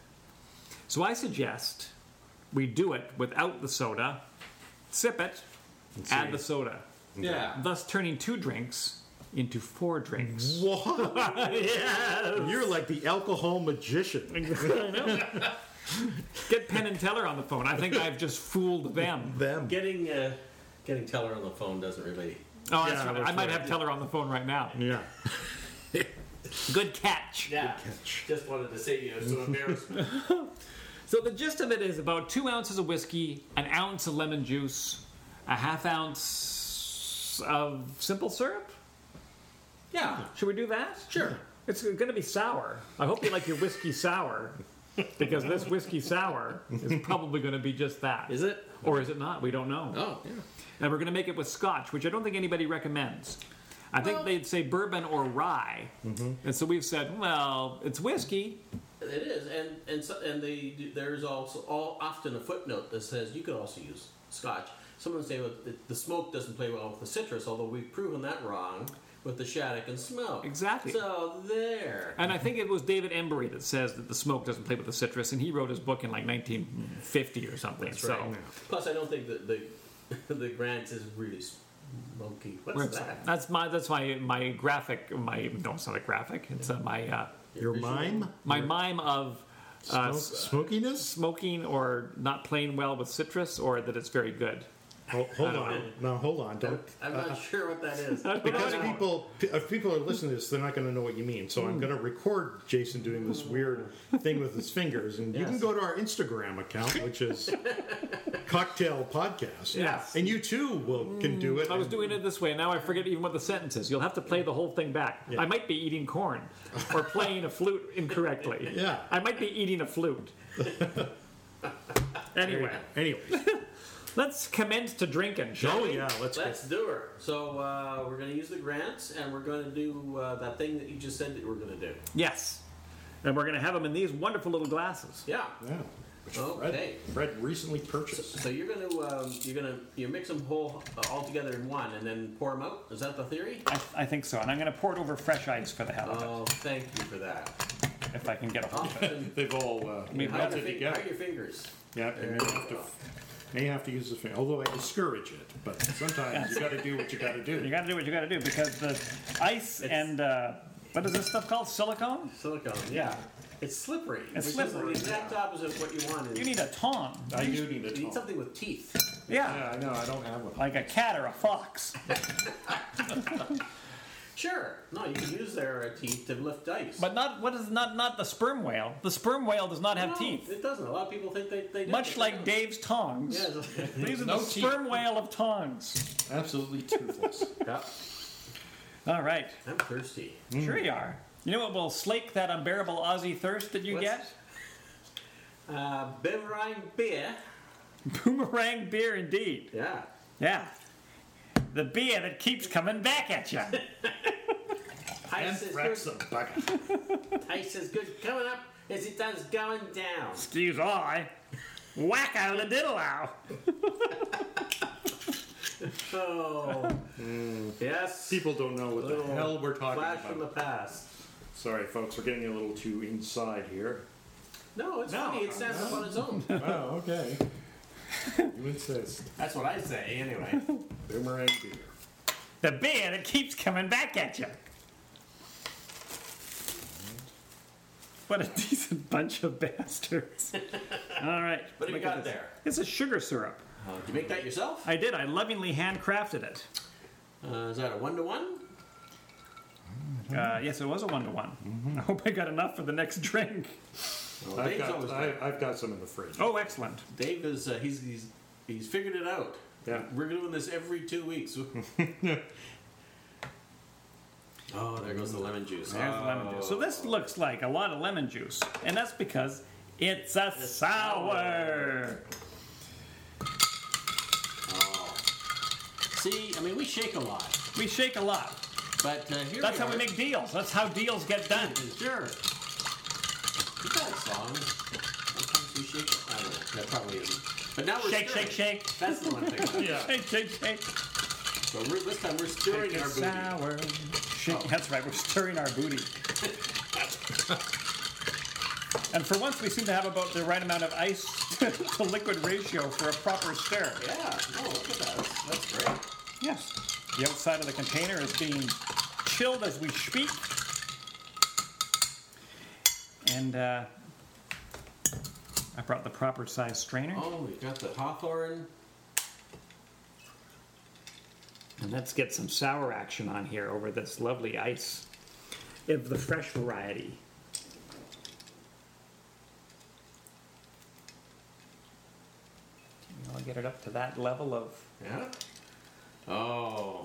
B: So I suggest we do it without the soda, sip it, add the soda.
C: Yeah.
B: Thus turning two drinks into four drinks.
A: What?
B: Yeah.
A: You're like the alcohol magician.
B: Get Penn and Teller on the phone. I think I've just fooled them.
A: Them.
C: Getting uh, getting Teller on the phone doesn't really.
B: Oh, that's
A: Yeah,
B: right.
A: that's
B: I might
A: right.
B: have Teller on the phone right now.
A: Yeah.
B: Good catch.
C: Yeah. Just wanted to say you know, so embarrassment.
B: So the gist of it is about two ounces of whiskey, an ounce of lemon juice, a half ounce of simple syrup.
C: Yeah.
B: Should we do that?
C: Sure.
B: It's going to be sour. I hope you like your whiskey sour, because this whiskey sour is probably going to be just that.
C: Is it?
B: Or is it not? We don't know.
C: Oh, yeah.
B: And we're going to make it with scotch, which I don't think anybody recommends. I think
C: Well-
B: they'd say bourbon or rye. And so we've said, well, it's whiskey.
C: It is, and and so, and they do, there's also all often a footnote that says you could also use Scotch. Someone's saying well, the, the smoke doesn't play well with the citrus, although we've proven that wrong with the Shattuck and smoke.
B: Exactly.
C: So there.
B: And I think it was David Embury that says that the smoke doesn't play with the citrus, and he wrote his book in like nineteen fifty or something.
C: That's
B: so
C: right. Plus, I don't think that the the Grant is really smoky. What's
B: Where's-
C: that?
B: that's my that's my my graphic. My no, it's not a graphic. It's uh, my uh,
A: Your
C: visual?
A: mime?
B: my mime of uh,
A: Smoke,
B: s-
A: smokiness?
B: smoking or not playing well with citrus, or that it's very good.
A: Hold, hold on. No, hold on. Don't.
C: I'm not
A: uh,
C: sure what that is.
A: because people, if people are listening to this, they're not going to know what you mean. So I'm going to record Jason doing this weird thing with his fingers, and you can
C: Yes.
A: go to our Instagram account, which is cocktail podcast.
B: Yes.
A: And you too will can do it.
B: I was
A: and-
B: doing it this way, and now I forget even what the sentence is. You'll have to play the whole thing back.
A: Yeah.
B: I might be eating corn or playing a flute incorrectly.
A: Yeah.
B: I might be eating a flute. Anyway,
A: Anyway.
B: let's commence to drinking, shall
A: Oh
B: we?
A: yeah, let's go.
C: Let's do her. So uh, we're going to use the grants, and we're going to do uh, that thing that you just said that we're going to do.
B: Yes. And we're going to have them in these wonderful little glasses.
C: Yeah.
A: Yeah. Which
C: Okay.
A: Fred, Fred recently purchased.
C: So you're going to um, you're going to you mix them whole uh, all together in one, and then pour them out. Is that the theory?
B: I, I think so. And I'm going to pour it over fresh ice for the hell of
C: Oh, thank you for that.
B: it, if I can get a hold of it.
C: Often,
A: They've all uh,
B: We've
C: how,
B: got
C: are
A: melted
C: your,
A: together.
C: how are your fingers?
A: Yeah, and may have to may have to use the finger. Although I discourage it, but sometimes you got to do what you got to
B: You
A: do.
B: got to do what you got to do because the ice and uh, what is this stuff called? Silicone?
C: Silicone. Yeah. It's slippery.
B: It's
C: which
B: slippery.
C: Is the exact opposite of what you want.
B: You need a tong.
A: I do need a
C: You need
A: tong.
C: something with teeth.
B: Yeah.
A: Yeah, I know. I don't have one.
B: Like a cat or a fox.
C: Sure. No, you can use their uh, teeth to lift ice.
B: But not what is not not the sperm whale. The sperm whale does not have
C: No,
B: teeth.
C: It doesn't. A lot of people think they, they do.
B: Much
C: but
B: like
C: they don't.
B: Dave's tongs.
C: Yeah.
B: These are
A: No
B: the
A: teeth.
B: sperm whale of tongs.
A: Absolutely toothless.
C: Yeah.
B: All right.
C: I'm thirsty.
B: Sure you are. You know what will slake that unbearable Aussie thirst that you
C: What's-
B: get?
C: Uh, Beverine beer.
B: Boomerang beer indeed.
C: Yeah.
B: Yeah. The beer that keeps coming back at you.
C: Ice is
A: Rex
C: good.
A: a bucket.
C: Ice is good coming up as it does going down.
B: Excuse I. Whack out the diddle ow.
C: Oh. Yes.
A: People don't know what the
C: Little
A: hell we're talking
C: Flash from the
A: about.
C: past.
A: Sorry, folks. We're getting a little too inside here.
C: No, it's
A: No,
C: funny. It stands up on its own.
A: Oh, okay. You insist.
C: That's what I say, anyway.
A: Boomerang beer.
B: The beer that keeps coming back at you. What a decent bunch of bastards. All right.
C: What do you
B: look at
C: got
B: this.
C: there?
B: It's a sugar syrup.
C: Uh, did you make that yourself?
B: I did. I lovingly handcrafted it.
C: Uh, is that a one to one?
B: Uh, yes, it was a one to one. I hope I got enough for the next drink.
C: Well,
A: I've
C: Dave's
A: got,
C: always
A: I,
C: got-
A: I've got some in the fridge.
B: Oh, excellent.
C: Dave is uh, he's, he's he's figured it out.
A: Yeah.
C: We're doing this every two weeks. Oh, there goes the lemon juice.
B: There's the lemon juice. So this looks like a lot of lemon juice, and that's because it's a sour.
C: Oh. See, I mean, we shake a lot,
B: We shake a lot.
C: but uh, here
B: That's
C: we
B: how we
C: are.
B: make deals. That's how deals get done.
C: Sure. You got a song. Sometimes we shake. I don't know. That probably isn't. But now we're
B: Shake,
C: stirring.
B: shake, shake.
C: That's the one thing.
A: Yeah.
B: Shake, shake, shake.
C: So we're, this time we're stirring our booty.
B: Sour. Shake.
C: Oh.
B: That's right. We're stirring our booty. And for once, we seem to have about the right amount of ice to liquid ratio for a proper stir.
C: Yeah. No, look at that. That's, that's great.
B: Yes. The outside of the container is being chilled as we speak. And uh, I brought the proper size strainer.
C: Oh, we got the Hawthorne.
B: And let's get some sour action on here over this lovely ice of the fresh variety. I'll get it up to that level of...
C: Yeah. Oh.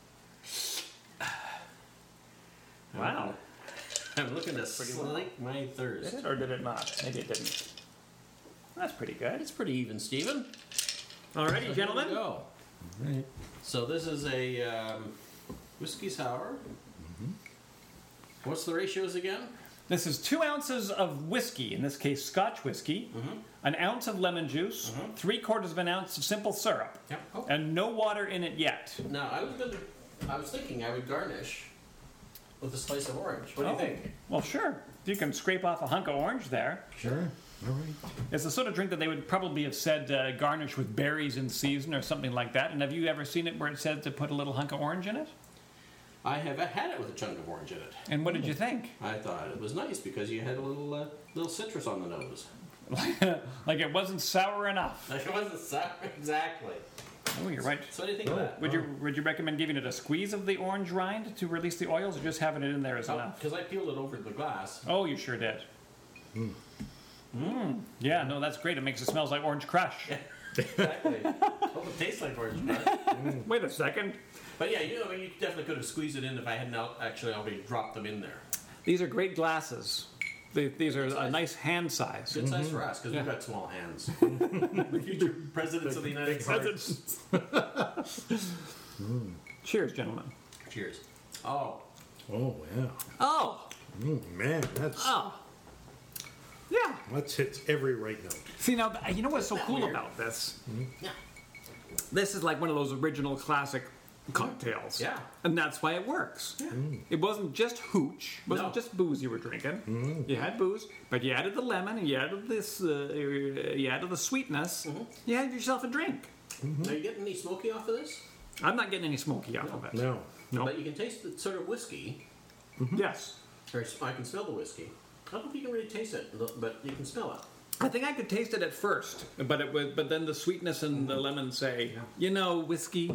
B: Wow.
C: I'm looking to slink my
B: Did
C: thirst.
B: it or did it not? Maybe it didn't. That's pretty good.
C: It's pretty even, Stephen.
B: Alrighty,
C: Here
B: gentlemen.
C: we go.
A: Right.
C: So this is a um, whiskey sour. What's the ratios again?
B: This is two ounces of whiskey, in this case Scotch whiskey, an ounce of lemon juice, three quarters of an ounce of simple syrup,
C: Yep. Oh.
B: and no water in it yet.
C: Now I was gonna, I was thinking I would garnish with a slice of orange. What do you
B: Oh.
C: think?
B: Well, sure. You can scrape off a hunk of orange there.
A: Sure. All right.
B: It's the sort of drink that they would probably have said uh, garnish with berries in season or something like that. And have you ever seen it where it said to put a little hunk of orange in it?
C: I have had it with a chunk of orange in it.
B: And what did you think?
C: I thought it was nice because you had a little uh, little citrus on the nose.
B: Like it wasn't sour enough.
C: It wasn't sour exactly.
B: Oh, you're right.
C: So what do you think of that?
B: Would you would you recommend giving it a squeeze of the orange rind to release the oils, or just having it in there is enough?
C: Because I peeled it over the glass.
B: Oh, you sure did. Mm. Yeah, no, that's great. It makes it smells like orange crush.
C: Exactly. Hope it tastes like orange crush.
B: Mm. Wait a second.
C: But yeah, you know, I mean, you definitely could have squeezed it in if I hadn't out- actually already dropped them in there.
B: These are great glasses. They, these are a nice hand size.
C: Good size for us because
B: Yeah.
C: we've got small hands. Future presidents of the United States.
B: Cheers, gentlemen.
C: Cheers. Oh,
A: Oh, yeah.
B: Oh,
A: Mm, man, that's
B: oh. Yeah.
A: that's hits every right note.
B: See, now, th- you know what's so
C: that
B: cool
C: weird?
B: about this?
C: yeah.
B: This is like one of those original classic cocktails.
C: Yeah.
B: And that's why it works. It wasn't just hooch. It wasn't
C: No.
B: just booze you were drinking. You had booze, but you added the lemon, and you added this, uh, you added the sweetness. You had yourself a drink.
C: Are you getting any smoky off of this?
B: I'm not getting any smoky off of it.
A: No.
B: No.
C: But you can taste the sort of whiskey.
B: Yes.
C: Or I can smell the whiskey. I don't know if you can really taste it, but you can smell it.
B: I think I could taste it at first, but it was, but then the sweetness and the lemon say, you know, whiskey.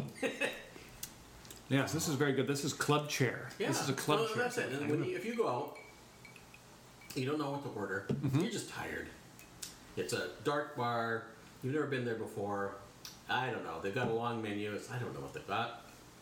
B: Yes, this is very good. This is club chair.
C: Yeah.
B: This is a club
C: no,
B: chair.
C: that's it. And when you, if you go out, you don't know what to order.
B: Mm-hmm.
C: You're just tired. It's a dark bar. You've never been there before. I don't know. They've got a long menu. It's, I don't know what they've got.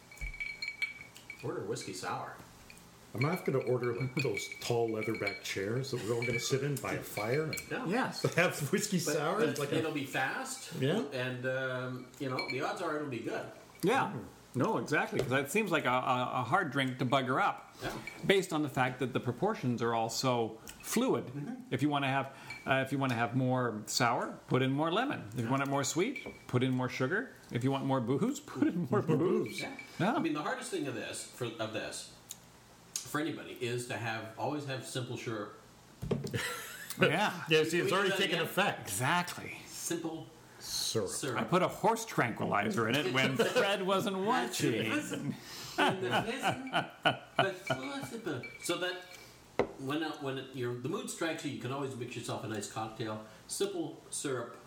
C: Order whiskey sour.
A: I'm not going to order like those tall leatherback chairs that we're all going to sit in by a fire and
C: Yeah.
B: Yes.
A: have whiskey
C: But,
A: sour.
C: but
A: It's like
C: it'll
A: a,
C: be fast.
A: Yeah.
C: And, um, you know, the odds are it'll be good.
B: Yeah. No, exactly. Because it seems like a, a, a hard drink to bugger up,
C: Yeah.
B: based on the fact that the proportions are all so fluid. If you want to have, uh, if you want to have more sour, put in more lemon. If you want it more sweet, put in more sugar. If you want more booze, put in more booze.
C: Yeah.
B: Yeah.
C: I mean, the hardest thing of this, for, of this, for anybody, is to have always have simple syrup.
B: Yeah.
A: yeah, see, it's
C: we
A: already
C: do that
A: taken
C: again?
A: effect.
B: Exactly.
C: Simple
A: Syrup.
B: I
C: syrup.
B: put a horse tranquilizer in it when Fred wasn't watching.
C: And the pleasant, but plausible. So that when uh, when it, your the mood strikes you, you can always mix yourself a nice cocktail. Simple syrup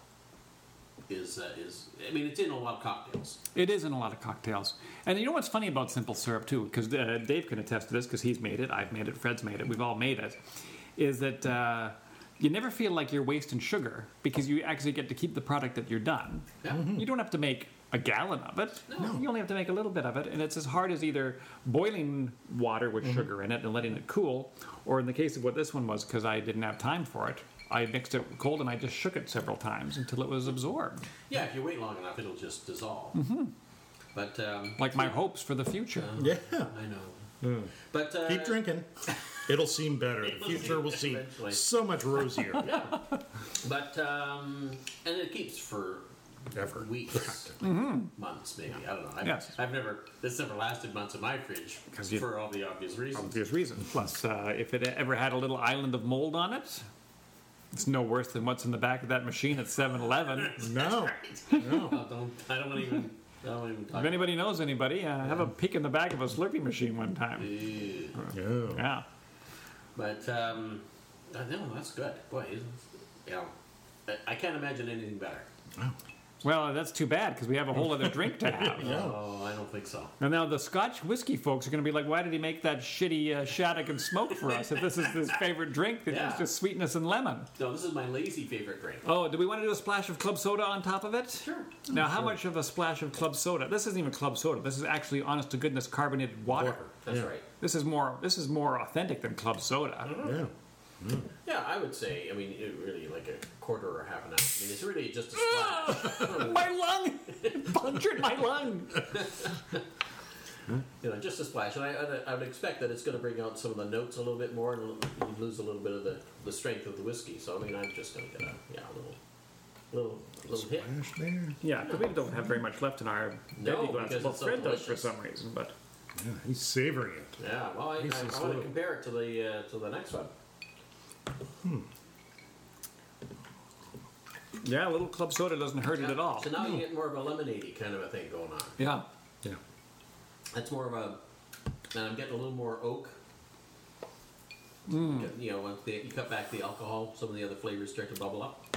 C: is uh, is I mean it's in a lot of cocktails.
B: It is in a lot of cocktails. And you know what's funny about simple syrup, too, because uh, Dave can attest to this because he's made it, I've made it, Fred's made it, we've all made it, is that uh, you never feel like you're wasting sugar because you actually get to keep the product that you're done.
C: Yeah.
B: You don't have to make a gallon of it.
C: No.
B: You only have to make a little bit of it, and it's as hard as either boiling water with sugar in it and letting it cool, or in the case of what this one was, because I didn't have time for it, I mixed it cold and I just shook it several times until it was absorbed.
C: Yeah, if you wait long enough, it'll just dissolve. But um,
B: Like my hopes for the future.
A: Yeah.
C: I know. But uh,
A: Keep drinking. It'll seem better. The future will seem
C: eventually.
A: so much rosier.
C: But um, and it keeps for
A: Ever.
C: weeks, months, maybe. I don't know. I've,
B: Yes.
C: I've never. This never lasted months in my fridge
B: 'Cause you-
C: for all the obvious reasons.
B: Obvious reason. Plus, uh, if it ever had a little island of mold on it, it's no worse than what's in the back of that machine at seven eleven.
A: No.
C: Oh, don't. I don't want to even. I don't even talk.
B: If anybody knows anybody, uh, have a peek in the back of a Slurpee machine one time.
C: Ew.
A: No.
B: Yeah.
C: But um, uh, no, that's good. Boy, it's- you know, I- I can't imagine anything better.
B: Well, that's too bad because we have a whole other drink to have.
C: Oh, I don't think so.
B: And now the Scotch whiskey folks are going to be like, why did he make that shitty uh, Shattuck and smoke for us if this is his favorite drink that
C: Yeah.
B: is just sweetness and lemon?
C: No, this is my lazy favorite drink.
B: Oh, do we want to do a splash of club soda on top of it?
C: Sure.
B: Now, how much of a splash of club soda? This isn't even club soda. This is actually, honest to goodness, carbonated water.
A: Water.
C: That's
A: Yeah.
C: right.
B: This is more. This is more authentic than club soda.
A: Yeah.
C: Yeah, I would say. I mean, it really like a quarter or half an ounce. I mean, it's really just a splash.
B: My lung punctured my lung.
C: You know, just a splash. And I, I, I would expect that it's going to bring out some of the notes a little bit more, and you lose a little bit of the, the strength of the whiskey. So I mean, I'm just going to get a yeah a little little little hit.
A: Splash there.
B: Yeah, because we don't have very much left in our
C: No,
B: baby glass.
C: because
B: Well,
C: it's so
B: Fred does for
C: delicious.
B: some reason, but
A: Yeah, he's savoring it.
C: Yeah. Well, I, I,
A: Nice
C: I
A: and
C: want to
A: slow.
C: compare it to the uh, to the next one.
B: yeah, a little club soda doesn't hurt it at all.
C: So now you get more of a lemonade kind of a thing going on.
B: Yeah.
A: Yeah.
C: That's more of a, and I'm getting a little more oak.
B: Mm.
C: Get- You know, once the, you cut back the alcohol, some of the other flavors start to bubble up.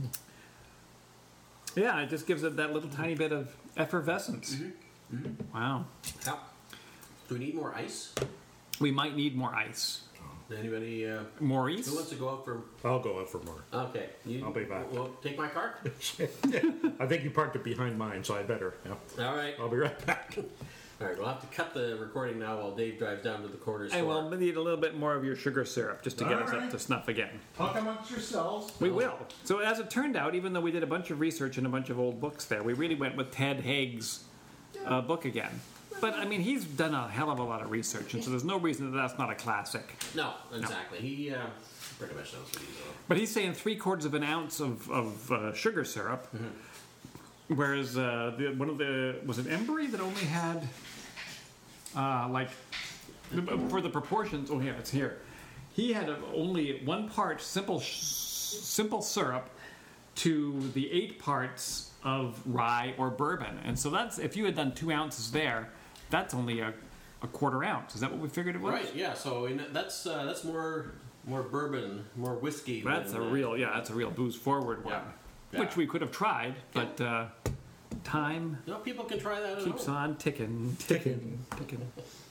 B: Yeah, it just gives it that little tiny bit of effervescence. Wow.
C: Yeah. Do we need more ice?
B: We might need more ice.
C: Anybody? Uh,
B: Maurice?
C: Who wants to go out for?
A: I'll go out for more.
C: Okay, you,
A: I'll be back.
C: Well, take my car.
A: I think you parked it behind mine, so I better. Yeah.
C: All right.
A: I'll be right back.
C: All right, we'll have to cut the recording now while Dave drives down to the corner store.
B: Hey, well, we need a little bit more of your sugar syrup just to get
A: All
B: us up
A: right.
B: to snuff again.
A: Talk amongst yourselves.
B: We will. So as it turned out, even though we did a bunch of research and a bunch of old books there, we really went with Ted Haig's uh, book again. But, I mean, he's done a hell of a lot of research, and so there's no reason that that's not a classic.
C: No, exactly. He uh, pretty much knows what he's doing.
B: But he's saying three quarters of an ounce of, of uh, sugar syrup,
C: Mm-hmm.
B: whereas uh, the, one of the, was it Embry that only had, uh, like, for the proportions, oh, yeah, it's here. He had a, only one part simple, sh- simple syrup to the eight parts of rye or bourbon. And so that's, if you had done two ounces there, that's only a, a quarter ounce. Is that what we figured it was?
C: Right. Yeah. So in, that's uh, that's more more bourbon, more whiskey.
B: That's
C: than,
B: a
C: uh,
B: real, yeah, that's a real booze forward one.
C: Yeah. Yeah.
B: Which we could have tried, but uh, time
C: No, people can try that at
B: keeps
C: home.
B: on ticking, ticking, ticking.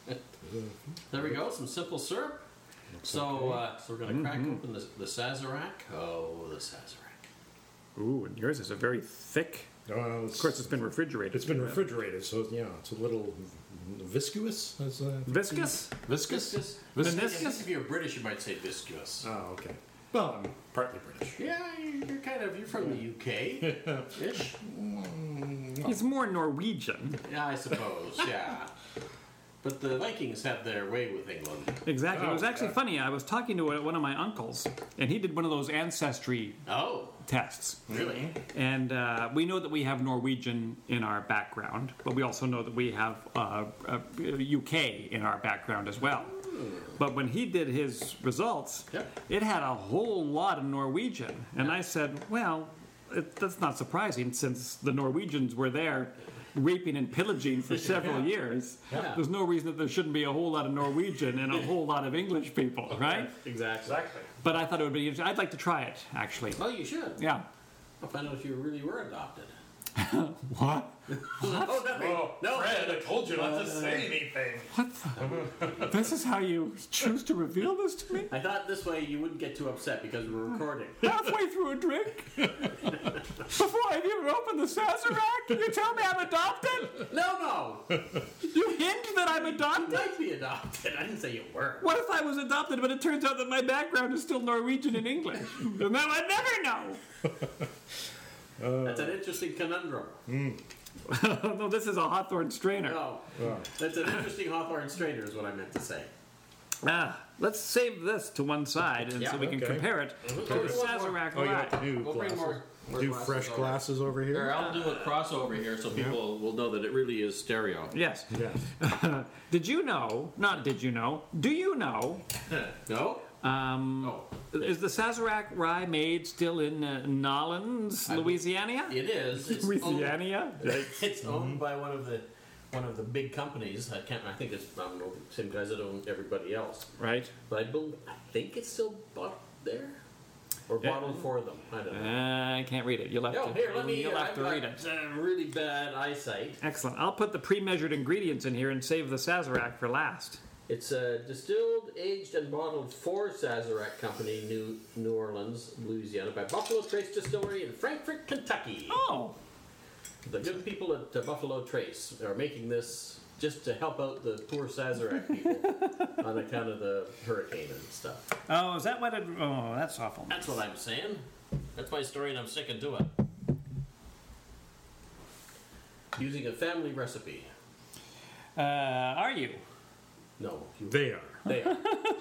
C: There we go. Some simple syrup. So, uh, so we're going to crack open the, the Sazerac. Oh, the Sazerac.
B: Ooh, and yours is a very thick.
A: Uh,
B: Of course, it's been refrigerated.
A: It's been refrigerated, so yeah, it's a little viscous. As, uh,
B: Viscous?
A: viscous.
C: Viscous.
B: Meniscus?
C: If you're British, you might say viscous.
A: Oh, okay. Well, I'm partly British.
C: Yeah, you're kind of you're from the U K, ish.
B: He's more Norwegian.
C: Yeah, I suppose. Yeah. But the Vikings had their way with England.
B: Exactly.
A: Oh,
B: it was actually
A: yeah.
B: funny. I was talking to one of my uncles, and he did one of those ancestry
C: Oh,
B: tests.
C: really?
B: And uh, we know that we have Norwegian in our background, but we also know that we have uh, uh, U K in our background as well. But when he did his results,
C: Yep.
B: it had a whole lot of Norwegian. And I said, well, it, that's not surprising since the Norwegians were there raping and pillaging for several years.
C: Yeah.
B: There's no reason that there shouldn't be a whole lot of Norwegian and a whole lot of English people, right?
C: Exactly. Exactly.
B: But I thought it would be interesting. I'd like to try it, actually.
C: Oh, you should.
B: Yeah.
C: I'll find out if you really were adopted.
B: What?
C: Oh, nothing. No,
A: Fred, I told you not to say anything.
B: What the? This is how you choose to reveal this to me?
C: I thought this way you wouldn't get too upset because we're recording.
B: Halfway through a drink? Before I've even opened the Sazerac? You tell me I'm adopted?
C: No, no.
B: You hint that I'm
C: You
B: adopted?
C: might be adopted. I didn't say you were.
B: What if I was adopted, but it turns out that my background is still Norwegian and English? And then I'd never know.
C: That's an interesting conundrum.
B: No, this is a Hawthorne strainer.
C: No. That's an interesting Hawthorne strainer is what I meant to say.
B: Ah, let's save this to one side, and
C: Yeah,
B: so we can
A: okay.
B: compare it to the Sazerac
A: Oh, you
B: Rye.
A: got the new
C: We'll bring
A: glasses.
C: more- more
A: New
C: glasses
A: fresh
C: over.
A: glasses over
C: Here,
A: here.
C: I'll do a crossover here so people will know that it really is stereo.
B: Yes.
A: Yes.
B: Did you know, not did you know, do you know,
C: No?
B: um,
C: Oh.
B: is the Sazerac Rye made still in uh, Nolens, Louisiana?
C: It is. It's owned,
B: Louisiana?
C: it's owned by one of the one of the big companies. I can't. I think it's I don't know same guys that own everybody else.
B: Right.
C: But I, bel I think it's still bought there or
B: Yeah.
C: bottled for them. I don't know.
B: Uh, I can't read it. You'll have
C: Oh,
B: to,
C: here, let me.
B: you'll have
C: I've
B: to
C: got,
B: read it.
C: uh, really bad eyesight.
B: Excellent. I'll put the pre-measured ingredients in here and save the Sazerac for last.
C: It's uh, distilled, aged, and bottled for Sazerac Company, New New Orleans, Louisiana, by Buffalo Trace Distillery in Frankfort, Kentucky.
B: Oh.
C: The good people at uh, Buffalo Trace are making this just to help out the poor Sazerac people on account of the hurricane and stuff.
B: Oh, is that what it... Oh, that's awful.
C: That's what I'm saying. That's my story, and I'm sticking to it. Using a family recipe.
B: Uh, are you?
C: No, you,
A: They are.
C: they are.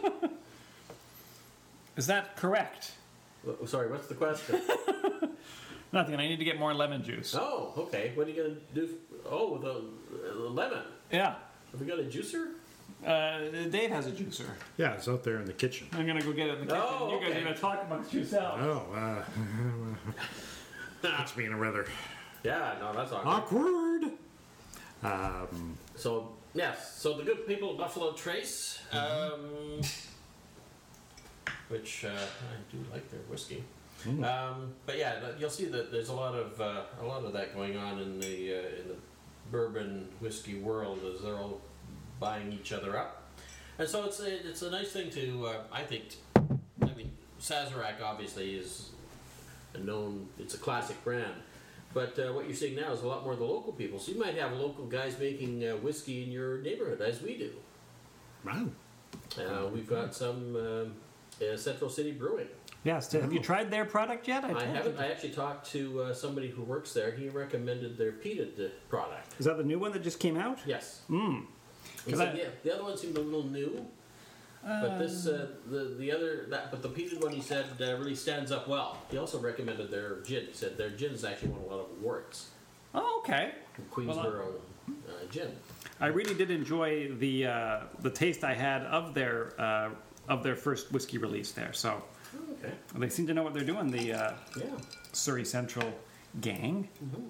B: Is that correct?
C: Oh, sorry, what's the question?
B: Nothing. I need to get more lemon juice.
C: Oh, okay. What are you going to do? Oh, with a, a lemon.
B: Yeah.
C: Have we got a juicer?
B: Uh, Dave has a juicer.
A: Yeah, it's out there in the kitchen.
B: I'm gonna go get it in the kitchen.
C: Oh,
B: You guys
C: okay.
B: are gonna talk amongst yourselves.
A: Oh, uh, it's being a rather
C: Yeah, no, that's awkward.
A: awkward. Um,
C: So, yes, so the good people of Buffalo Trace, um, which uh, I do like their whiskey. Um, but yeah, th- you'll see that there's a lot of uh, a lot of that going on in the uh, in the bourbon whiskey world as they're all buying each other up. And so it's a, it's a nice thing to, uh, I think, I mean, Sazerac obviously is a known, it's a classic brand. But uh, what you're seeing now is a lot more of the local people. So you might have local guys making uh, whiskey in your neighborhood, as we do.
A: Wow.
C: Uh, we've got some um, uh, Central City Brewing.
B: Yes. Have you tried their product yet?
C: I
B: told
C: haven't.
B: you.
C: I actually talked to uh, somebody who works there. He recommended their peated uh, product.
B: Is that the new one that just came out?
C: Yes.
B: Mm.
C: He
B: 'Cause
C: said,
B: I-
C: yeah, the other one seemed a little new, but this uh, the the other that but the peated one he said uh, really stands up well. He also recommended their gin. He said their gin has actually won a lot of awards.
B: Oh, okay.
C: Queensboro uh, gin.
B: I really did enjoy the uh, the taste I had of their uh, of their first whiskey release there. So
C: Okay.
B: they seem to know what they're doing. The uh,
C: Yeah.
B: Surrey Central gang,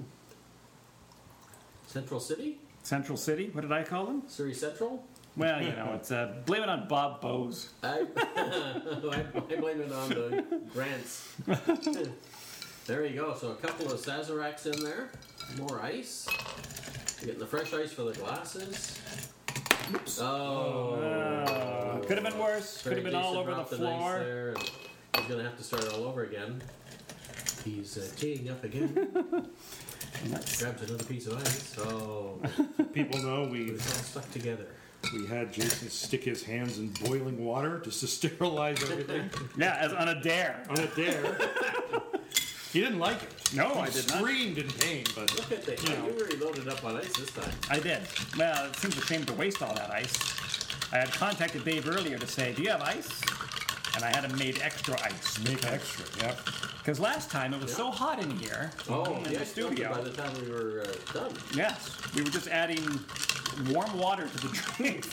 C: Central City,
B: Central City. What did I call them?
C: Surrey Central.
B: Well, you know, it's uh, blame it on Bob Bose.
C: I, I, I blame it on the grants. There you go. So a couple of Sazeracs in there. More ice. You're getting the fresh ice for the glasses. Oh.
B: Uh, could have been worse. Could have been all over the
C: dropped an ice
B: floor.
C: there, and he's going to have to start all over again. He's uh, teeing up again. Grabs another piece of ice. Oh,
A: People know we
C: it's all stuck together.
A: we had Jason stick his hands in boiling water just to sterilize everything
B: Yeah, as on a dare.
A: on a dare. He didn't like it.
B: No,
A: He
B: I did not.
A: screamed in pain, but
C: Look at that.
A: You know.
C: You really loaded up on ice this time.
B: I did. Well, it seems a shame to waste all that ice. I had contacted Dave earlier to say, do you have ice? And I had him made extra ice.
A: make extra. Yep.
B: Because last time it was so hot in here
C: Oh,
B: in
C: yeah,
B: the studio.
C: by the time we were uh, done.
B: Yes, we were just adding warm water to the drink.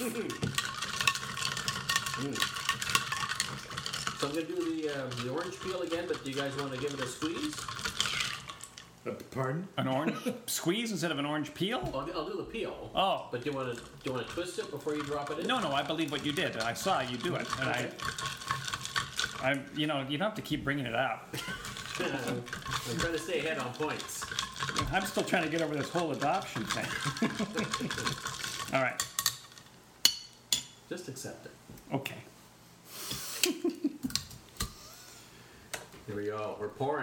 C: So I'm going to do the, um, the orange peel again, but do you guys want to give it a squeeze?
A: Uh, pardon?
B: An orange squeeze instead of an orange peel?
C: I'll, I'll do the peel.
B: Oh.
C: But do you want to do you want to twist it before you drop it in?
B: No, no, I believe what you did. I saw you do it, and I, I, you know, you don't have to keep bringing it up.
C: I'm trying to stay ahead on points.
B: I'm still trying to get over this whole adoption thing. All right.
C: Just accept it.
B: Okay.
C: Here we go. We're pouring.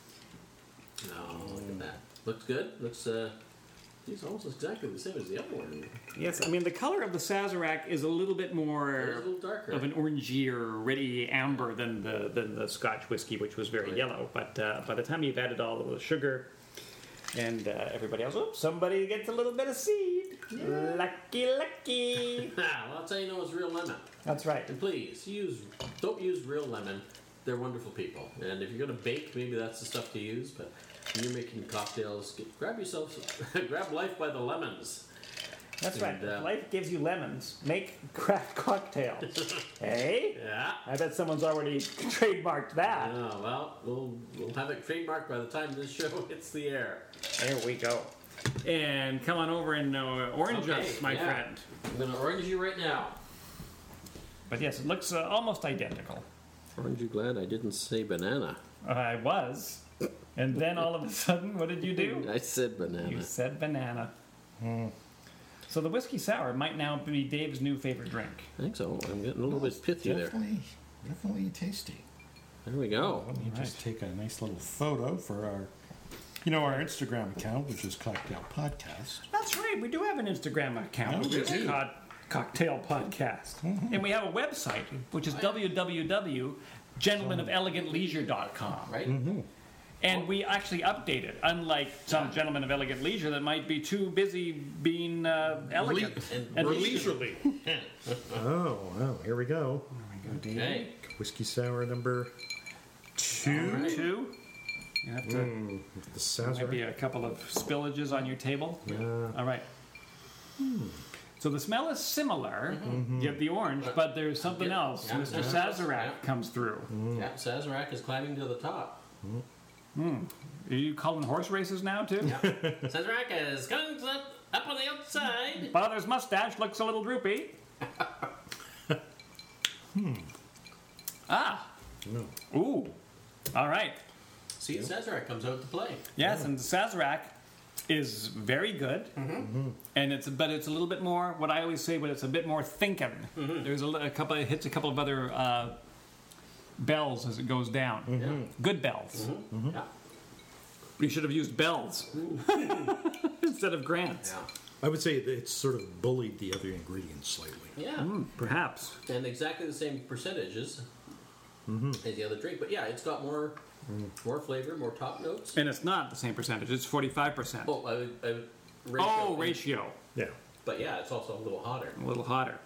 C: No, look at that. Looks good. Looks uh, these almost exactly the same as the other one.
B: Yes, I mean the color of the Sazerac is a little bit
C: It's a
B: more
C: little darker.
B: of an orangier, reddy amber than the than the Scotch whiskey, which was very
C: Right.
B: yellow. But uh, by the time you've added all of the sugar and uh, everybody else, oh, somebody gets a little bit of seed. Lucky, lucky.
C: Ah, well, that's how you know it's real lemon.
B: That's right.
C: And please use don't use real lemon. They're wonderful people. And if you're going to bake, maybe that's the stuff to use. But when you're making cocktails, get, grab yourself some, grab life by the lemons.
B: That's right.
C: And, uh,
B: If life gives you lemons, make craft cocktails. Hey?
C: Yeah.
B: I bet someone's already trademarked that.
C: Oh, well, we'll we'll have it trademarked by the time this show hits the air.
B: There we go. And come on over and uh, orange
C: Okay,
B: us, my
C: yeah.
B: friend.
C: I'm going to orange you right now.
B: But yes, it looks uh, almost identical.
C: Aren't you glad I didn't say banana?
B: I was. And then all of a sudden, what did you do?
C: I said banana.
B: You said banana. So the whiskey sour might now be Dave's new favorite drink.
C: I think so. I'm getting a little bit pithy there.
A: Definitely, definitely tasty.
C: There we go.
A: Let me just take a nice little photo for our, you know, our Instagram account, which is Cocktail Podcast.
B: That's right. We do have an Instagram account,
A: Oh,
B: which
A: we
B: is
A: do.
B: Co- Cocktail Podcast. And we have a website, which is w w w dot gentlemen of elegant leisure dot com.
C: Right?
B: And we actually update it, unlike some gentlemen of elegant leisure that might be too busy being uh, elegant.
C: And
B: and
C: we're
B: leisurely.
A: Oh, wow. Here we go.
C: Okay.
A: Whiskey sour number two.
C: All right.
B: Two. You have to,
A: Mm, the
B: maybe
A: Sazerac.
B: a couple of spillages on your table.
A: Yeah.
B: All right. So the smell is similar.
C: Mm-hmm.
B: You have the orange, but there's something
C: Yeah.
B: else.
C: Yeah.
B: Mister
C: Yeah.
B: Sazerac
C: Yeah.
B: comes through.
C: Yeah, Sazerac is climbing to the top.
B: Are you calling horse races now, too?
C: Yeah. Sazerac is coming up, up on the outside.
B: Father's mustache looks a little droopy. Ah. Ooh. All right.
C: See, Sazerac comes out to play.
B: Yes, and Sazerac is very good,
C: Mm-hmm.
B: and it's but it's a little bit more. What I always say, but it's a bit more thinking.
C: Mm-hmm.
B: There's a, li- a couple. It hits a couple of other uh, bells as it goes down.
C: Mm-hmm.
B: Good bells.
C: Yeah.
B: We should have used bells instead of grants.
C: Yeah.
A: I would say it's sort of bullied the other ingredients slightly.
C: Yeah.
B: Mm, perhaps.
C: And exactly the same percentages
A: Mm-hmm.
C: as the other drink. But yeah, it's got more more flavor, more top notes.
B: And it's not the same percentage. It's forty-five percent.
C: Oh, I would, I would ratio.
B: Oh, ratio.
A: Yeah.
C: But yeah, it's also a little hotter.
B: A little hotter.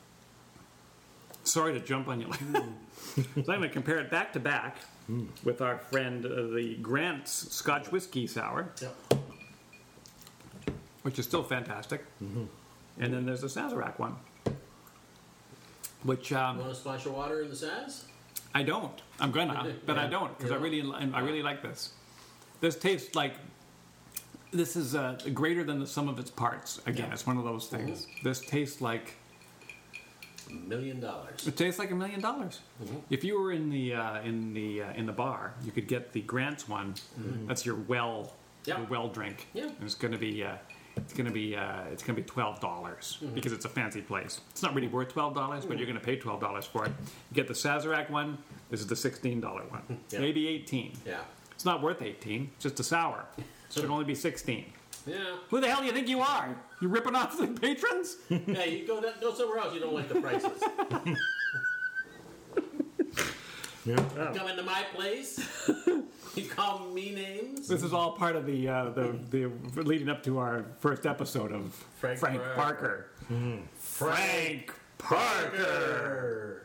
B: Sorry to jump on you. So I'm going to compare it back to back with our friend uh, the Grant's Scotch Whiskey Sour,
C: Yep.
B: which is still fantastic. And then there's the Sazerac one, which um,
C: You want a splash of water in the Saz?
B: I don't. I'm gonna, but I
C: Yeah.
B: don't because
C: You
B: I really,
C: don't?
B: I really like this. This tastes like this is uh, greater than the sum of its parts. Again,
C: Yeah.
B: it's one of those things. This tastes like
C: A million dollars.
B: it tastes like a million dollars.
C: Mm-hmm.
B: If you were in the uh, in the uh, in the bar, you could get the Grant's one. That's your well,
C: Yeah.
B: your well drink.
C: Yeah.
B: And it's going to be. Uh, it's gonna be uh, it's gonna be twelve dollars because it's a fancy place. It's not really worth twelve dollars, but you're gonna pay twelve dollars for it. You get the Sazerac one. This is the sixteen dollar one,
C: Yeah.
B: maybe eighteen.
C: Yeah.
B: It's not worth eighteen. It's just a sour. So it should only be sixteen.
C: Yeah.
B: Who the hell do you think you are? You ripping off the patrons?
C: Hey, you go to, go somewhere else. You don't like the prices.
A: Yeah.
C: You come into my place. You call me names.
B: This is all part of the uh, the the leading up to our first episode of
C: Frank
B: Frank,
C: Parker.
B: Parker. Frank Parker.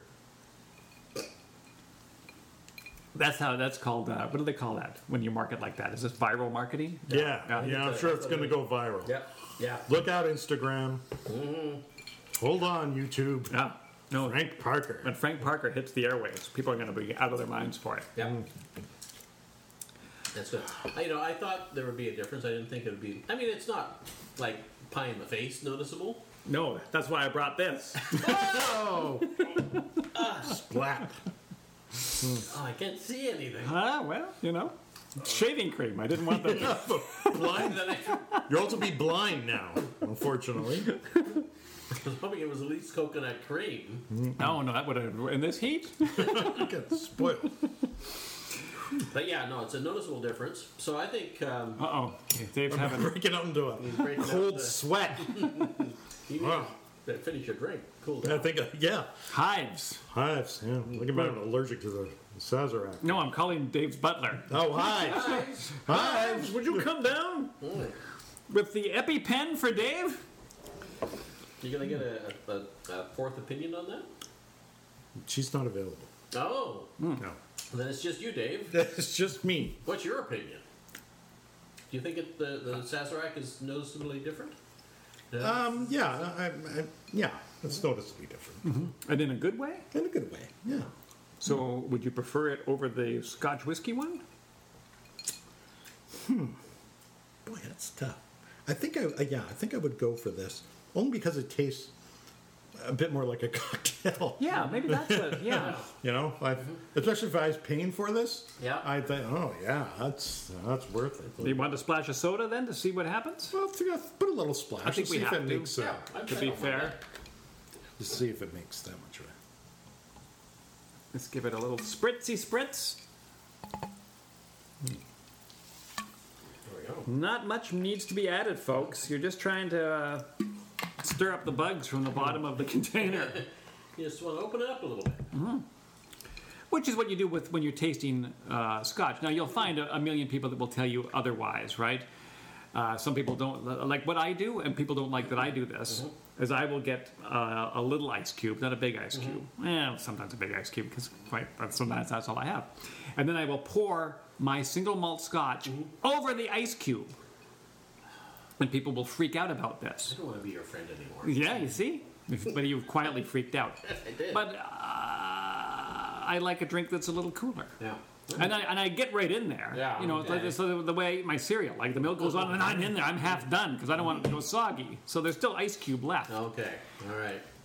B: That's how that's called. Uh, what do they call that when you market like that? Is this viral marketing?
A: Yeah.
B: Yeah.
A: Yeah, I'm sure it's going to go viral.
C: Yep. Yeah.
A: Look out, Instagram. Hold on, YouTube.
B: Yeah. No.
A: Frank Parker.
B: When Frank Parker hits the airwaves, people are going to be out of their minds for it.
C: Yeah. That's good. I, you know, I thought there would be a difference. I didn't think it would be. I mean, it's not like pie in the face noticeable.
B: No, that's why I brought this.
A: Oh! Splat.
C: Oh, I can't see anything.
B: Ah, well, you know, shaving cream. I didn't want the.
A: Blind.
C: Then I
A: You'll also be blind now, unfortunately.
C: was hoping it was at least coconut cream.
B: No, no, that would have in this heat.
A: Get spoiled.
C: But yeah, no, it's a noticeable difference. So I think um,
B: Uh oh, Dave's having.
A: Breaking out into a
C: breaking out
A: cold
C: the-
A: sweat.
C: you need
A: Wow.
C: to finish your drink. Cool
A: I
C: down.
A: think, uh, yeah.
B: Hives.
A: Hives. Yeah. Look at me, I'm allergic to the Sazerac.
B: No, I'm calling Dave's butler.
A: Oh, hives.
C: Guys,
A: Hives.
B: Would you come down
C: mm,
B: with the EpiPen for Dave?
C: you gonna get a, a, a fourth opinion on that?
A: She's not available.
C: Oh,
A: No.
C: then it's just you, Dave.
A: It's just me.
C: What's your opinion? Do you think it, the the Sazerac is noticeably different? Uh,
A: Um, yeah, I, I, yeah, it's noticeably different.
B: And in a good way?
A: In a good way, yeah.
B: So, would you prefer it over the Scotch whiskey one?
A: Boy, that's tough. I think I, I- yeah, I think I would go for this only because it tastes a bit more like a cocktail.
B: Yeah, maybe that's it. Yeah.
A: You know, I, especially if I was paying for this.
C: Yeah.
A: I think, oh yeah, that's that's worth it.
B: Do you want to splash a soda then to see what happens?
A: Well, to put a little splash.
B: I think
A: and
B: we
A: see if
B: have
A: it
B: to.
A: makes. Uh,
C: yeah, I'm
B: To
C: I
B: be
C: don't mind
B: fair,
C: that.
A: Just see if it makes that much of it.
B: let's give it a little spritzy spritz.
C: There we go.
B: Not much needs to be added, folks. You're just trying to uh, stir up the bugs from the bottom of the container.
C: You just want to open it up a little bit.
B: Which is what you do with when you're tasting uh, scotch. Now you'll find a, a million people that will tell you otherwise, right? Uh, some people don't like what I do, and people don't like that I do this. Is I will get uh, a little ice cube, not a big ice cube. Eh, sometimes a big ice cube because quite sometimes that's all I have. And then I will pour my single malt scotch over the ice cube, and people will freak out about this.
C: I don't want to be your friend anymore.
B: Yeah, you see, but you've quietly freaked out.
C: I did.
B: But uh, I like a drink that's a little cooler.
C: yeah.
B: And I, and I get right in there.
C: Yeah,
B: You know, it's like
C: okay.
B: it's the, the way I eat my cereal. Like the milk goes on and I'm in there. I'm half done because I don't want it to go soggy. So there's still ice cube left.
C: Okay. All right.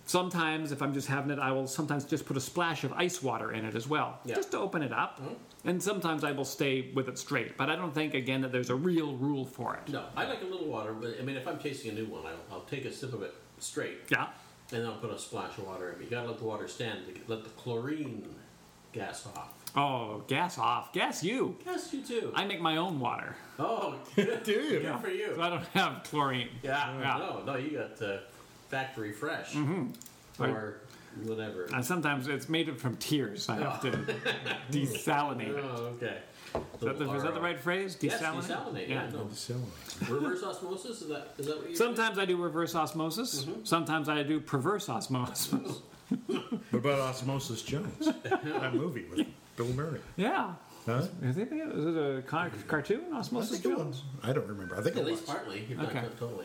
B: Sometimes, if I'm just having it, I will sometimes just put a splash of ice water in it as well,
C: Yeah.
B: just to open it up.
C: Mm-hmm.
B: And sometimes I will stay with it straight. But I don't think, again, that there's a real rule for it.
C: No, I like a little water, but I mean, if I'm tasting a new one, I'll, I'll take a sip of it straight,
B: Yeah.
C: and then I'll put a splash of water in. You gotta let the water stand to get- let the chlorine gas off.
B: Oh, gas off. Gas you.
C: Yes, you too.
B: I make my own water.
C: Oh, good,
A: Do you?
C: good for you.
B: So I don't have chlorine.
C: Yeah,
B: Yeah.
C: no, no, you got uh, factory fresh
B: Mm-hmm.
C: or whatever.
B: And sometimes it's made from tears. I have to desalinate it.
C: Oh, okay.
B: Is that, the, is that the right phrase?
C: Yes,
B: Desalinate?
C: desalinate. Yeah, no. Reverse osmosis is that is that what you?
B: Sometimes I do reverse osmosis.
C: Mm-hmm.
B: Sometimes I do perverse osmosis.
A: What about Osmosis Jones? That movie with Bill Murray.
B: Yeah.
A: Huh?
B: Is it, is it a car- cartoon,
A: I
B: Osmosis
A: think it
B: Jones?
A: was. I don't remember. I think
C: At
A: it
C: least
A: was.
C: partly. You're
B: Okay.
C: not totally.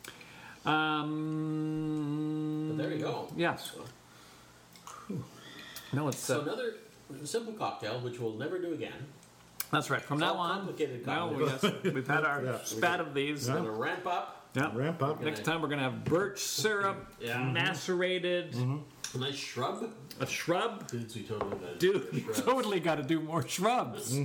B: Um,
C: But there you go.
B: Yes. No, it's
C: So
B: uh,
C: another simple cocktail, which we'll never do again.
B: that's right. From
C: It's
B: now
C: all
B: on,
C: complicated
B: well,
C: cocktails.
B: yes, we've had our
A: Yeah.
B: spat of these.
C: We're gonna ramp up.
B: Yeah.
A: Ramp up.
B: Next time we're gonna have birch syrup,
C: Yeah.
B: macerated,
C: A nice shrub.
B: a shrub.
C: Dudes, we totally gotta
B: Dude,
C: do
B: we
C: shrubs.
B: totally got to do more shrubs.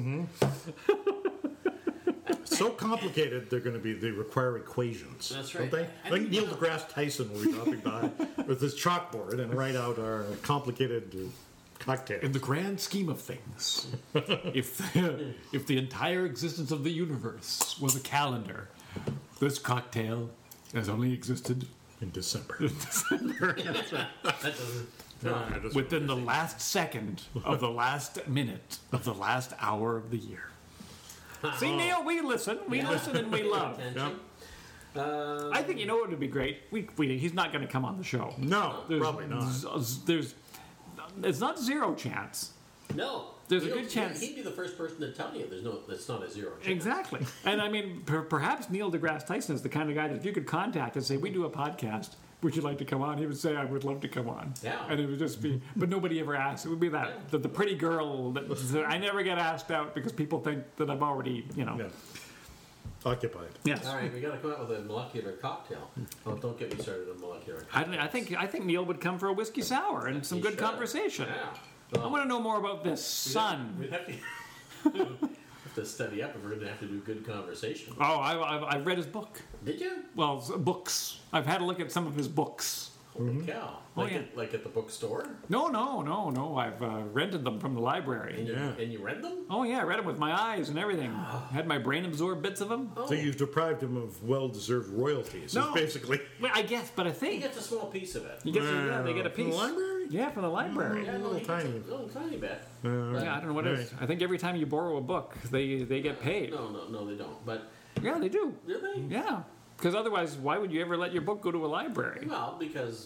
A: So complicated, they're going to be. They require equations.
C: That's
A: Don't
C: right.
A: they?
C: I
A: Like
C: think-
A: Neil deGrasse Tyson will be dropping by with his chalkboard and write out our complicated uh, cocktail.
B: In the grand scheme of things, if the, if the entire existence of the universe was a calendar, this cocktail has only existed
A: In December.
C: That doesn't.
A: No, I just-
B: within the last second of the last minute of the last hour of the year. See, Neil, we listen, we listen, and we love.
C: Attention. Uh,
B: I think you know what would be great. We, we he's not going to come on the show.
A: No,
B: There's,
A: probably not.
B: z- There's, it's not zero chance.
C: no.
B: There's a
C: He'll-
B: good chance-
C: He'd be the first person to tell you there's no. That's not a zero chance.
B: Exactly. And I mean, per, perhaps Neil deGrasse Tyson is the kind of guy that if you could contact and say, we do a podcast, would you like to come on? He would say, I would love to come on.
C: Yeah.
B: And it would just be, but nobody ever asks. It would be that, the, the pretty girl that, that I never get asked out because people think that I'm already, you know.
A: Yeah. Occupied.
B: Yes.
C: All right, we got to come out with a molecular cocktail. Oh, don't get me started on molecular.
B: I, don't- I think I think Neil would come for a whiskey sour and some
C: He
B: good
C: should.
B: conversation.
C: Yeah.
B: I want to know more about this sun.
C: We'd have to, have to study up if we're going to have to do good conversation.
B: Oh, I, I've, I've read his book.
C: Did you?
B: Well, s- books. I've had a look at some of his books.
C: Holy cow!
B: Oh,
C: Like,
B: yeah.
C: at, like at the bookstore,
B: No, no, no, no. I've uh, rented them from the library.
C: and you,
A: Yeah.
C: and you read them.
B: Oh yeah, I read them with my eyes and everything. Had my brain absorb bits of them.
C: Oh.
A: So you've deprived him of well-deserved royalties.
B: No.
A: Is basically.
B: Well, I guess, but I
C: He
B: think
C: gets a small piece of it.
B: you get some, yeah, they get a
A: From
B: piece.
A: the library?
B: Yeah, from the library.
C: Yeah,
A: a
C: no,
A: little
C: he gets
A: tiny.
C: a little tiny bit.
A: Uh,
B: Yeah, I don't know what it is. I think every time you borrow a book, they they get paid.
C: No, no, no, they don't. But
B: Yeah, they do.
C: do they?
B: Yeah, because otherwise, why would you ever let your book go to a library?
C: Well, because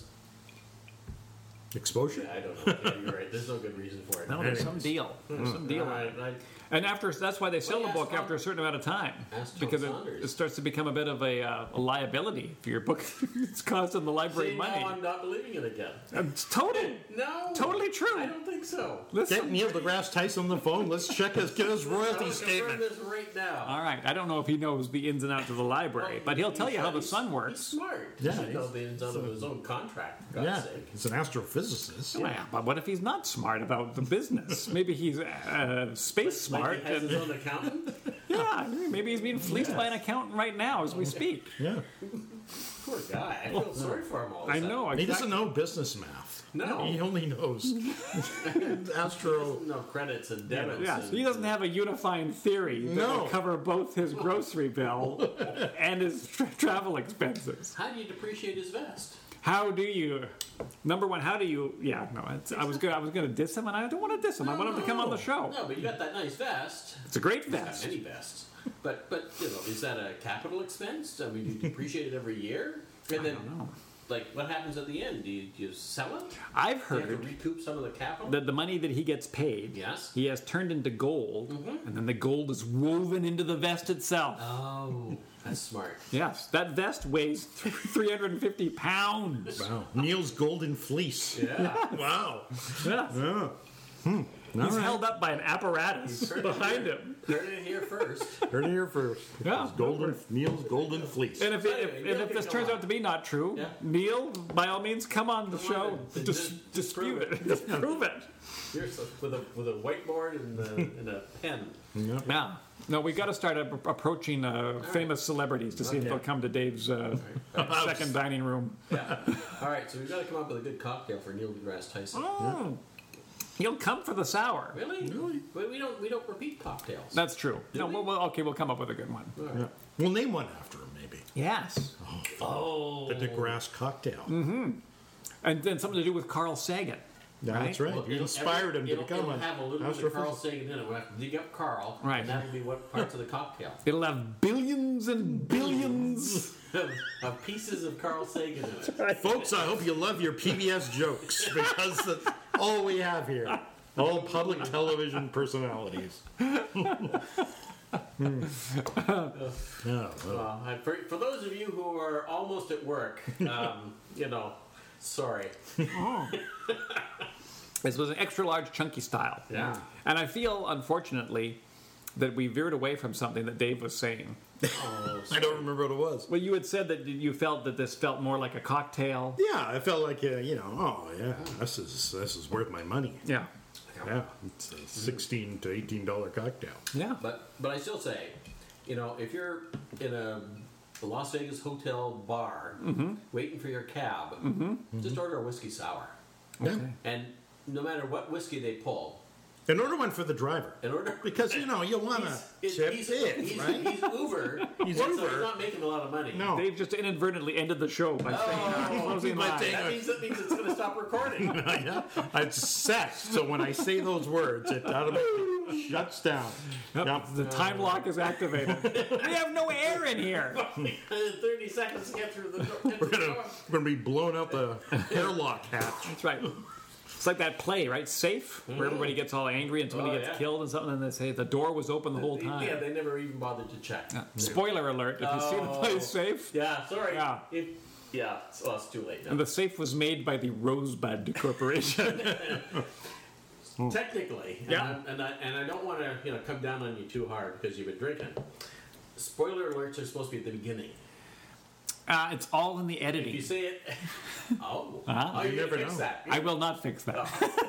A: Exposure?
C: yeah, I don't know. Yeah, you're right. There's no good reason for it.
B: No, there's some deal. There's some deal.
C: All right, I,
B: And after that's why they sell
C: Well,
B: the
C: you
B: book
C: asked
B: after a certain amount of time,
C: Ask John
B: because it,
C: Saunders.
B: it starts to become a bit of a, uh, a liability for your book. It's costing the library
C: see,
B: money.
C: now I'm not believing it again.
B: It's total,
C: No,
B: totally true.
C: I don't think so.
B: Listen.
A: Get Neil deGrasse Tyson on the phone. Let's check his get his
C: I'm
A: royalty
C: gonna confirm
A: statement.
C: this right now.
B: All right, I don't know if he knows the ins and outs of the library, but he'll tell you how the
C: He's-
B: sun
C: He's
B: works.
C: smart.
A: Yeah,
C: He should know
A: he's-
C: the ins and outs of his own contract. For God's
A: Yeah,
C: sake.
A: he's an astrophysicist.
B: Yeah, but what if he's not smart about the business? Maybe he's uh, space smart.
C: Like he has
B: and,
C: his own accountant.
B: yeah, maybe he's being fleeced by an accountant right now as we speak.
A: Yeah.
C: Poor guy. I feel sorry for him all the
B: I
C: time.
B: know.
A: He
B: exactly.
A: doesn't know business math.
C: No.
A: He only knows astro.
C: No credits and debits.
B: Yes,
C: and,
B: he doesn't have a unifying theory that
A: No.
B: will cover both his grocery bill and his tra- travel expenses.
C: How do you depreciate his vest?
B: How do you? Number one, how do you? Yeah, no, it's, I was gonna, I was gonna diss him, and I don't want to diss him. I want him to come on the show.
C: No, but you got that nice vest.
B: It's a great
C: He's got
B: vest.
C: many vests. But but you know, is that a capital expense? I mean, you depreciate it every year, and then like what happens at the end? Do you, do you sell it?
B: I've
C: Do you have to
B: heard
C: recoup some of the capital?
B: that the money that he gets paid,
C: Yes.
B: he has turned into gold, and then the gold is woven into the vest itself.
C: Oh, that's smart.
B: Yes, that vest weighs three hundred fifty pounds.
A: Wow. Neil's golden fleece.
C: Yeah.
A: Wow.
B: Yes.
A: Yeah.
B: He's
A: right.
B: held up by an apparatus
C: Heard it
B: behind
C: here.
B: him.
C: Heard it here first.
A: Heard it here first.
B: Yeah.
A: It's golden, Neil's golden fleece.
B: And if, it, if,
C: Anyway,
B: and
C: Neil
B: if
C: can
B: this
C: go
B: turns
C: on.
B: out to be not true,
C: Yeah.
B: Neil, by all means, come on the
C: Come
B: show.
C: on and
B: Dis-
C: dis-
B: dispute
C: disprove
B: it. Disprove it.
C: Here's a, with a with a whiteboard and a, and a pen.
A: Yeah.
B: Yeah. No, we got to start a, approaching uh, famous celebrities to see if
C: Okay.
B: they'll come to Dave's uh, second dining room.
C: Yeah. All right, so we've got to come up with a good cocktail for Neil deGrasse Tyson.
B: Oh. He'll come for the sour.
C: Really? Really? But we don't we don't repeat cocktails.
B: That's true.
C: Do
B: No,
C: we?
B: well, well, okay, we'll come up with a good one.
C: All right.
A: Yeah. We'll name one after him, maybe.
B: Yes.
C: Oh.
A: The DeGrasse cocktail.
B: Mm-hmm. And then something to do with Carl Sagan.
A: Yeah, that's right.
C: Well,
A: You
C: it'll-
A: inspired him to
C: it'll,
A: become
C: it'll
A: an
C: have a little bit of Carl
A: astrophysicist.
C: Sagan in it. We'll have to dig up Carl,
B: Right.
C: and that'll be what parts of the cocktail.
B: It'll have billions and billions.
C: of, of pieces of Carl Sagan in it.
A: Folks, I hope you love your P B S jokes because that's all we have here. All public television personalities. Hmm. Yeah, well,
C: Well, I, for, for those of you who are almost at work, um, you know, sorry.
B: This was an extra large, chunky style.
C: Yeah.
B: And I feel, unfortunately, that we veered away from something that Dave was saying.
C: Oh,
A: I don't remember what it was.
B: Well, you had said that you felt that this felt more like a cocktail.
A: Yeah, I felt like, uh, you know, oh, yeah, this is this is worth my money.
B: Yeah.
A: Yeah, it's a sixteen to eighteen dollar cocktail.
B: Yeah.
C: But but I still say, you know, if you're in a, a Las Vegas hotel bar waiting for your cab, just order a whiskey sour.
A: Yeah.
C: And no matter what whiskey they pull,
A: And order one for the driver.
C: in order
A: Because, you know, you want to
C: he's,
A: chip
C: he's,
A: in,
C: he's,
A: right?
C: he's Uber.
A: He's
C: so
A: Uber.
C: he's not making a lot of money.
A: No.
B: Dave just inadvertently ended the show by saying
C: Oh,
B: closing
A: by
B: line.
A: saying-
C: That means that means it's going to stop recording.
A: yeah, it's set. So when I say those words, it automatically shuts down.
B: Yep,
A: Yep.
B: The time lock is activated. We have no air in here.
C: Thirty seconds to get through the door.
A: We're gonna we're gonna be blowing out the airlock hatch.
B: That's right. It's like that play, right? Safe, where everybody gets all angry and somebody
C: Oh,
B: gets
C: yeah.
B: killed and something, and they say the door was open the whole time.
C: Yeah, they never even bothered to check.
B: Yeah. Spoiler alert, if you see the
C: Oh.
B: place safe.
C: Yeah, sorry.
B: Yeah.
C: If, yeah, it's, well, it's too late now.
B: And the safe was made by the Rosebud Corporation.
C: Technically, and,
B: Yeah.
C: I, and I and I don't want to you know come down on you too hard because you've been drinking. Spoiler alerts are supposed to be at the beginning.
B: uh, it's all in the
C: If you
B: editing.
C: say it, oh,
B: Uh-huh.
C: oh,
A: You
C: you
A: never
C: never fix
A: know.
C: that.
B: I will not fix that.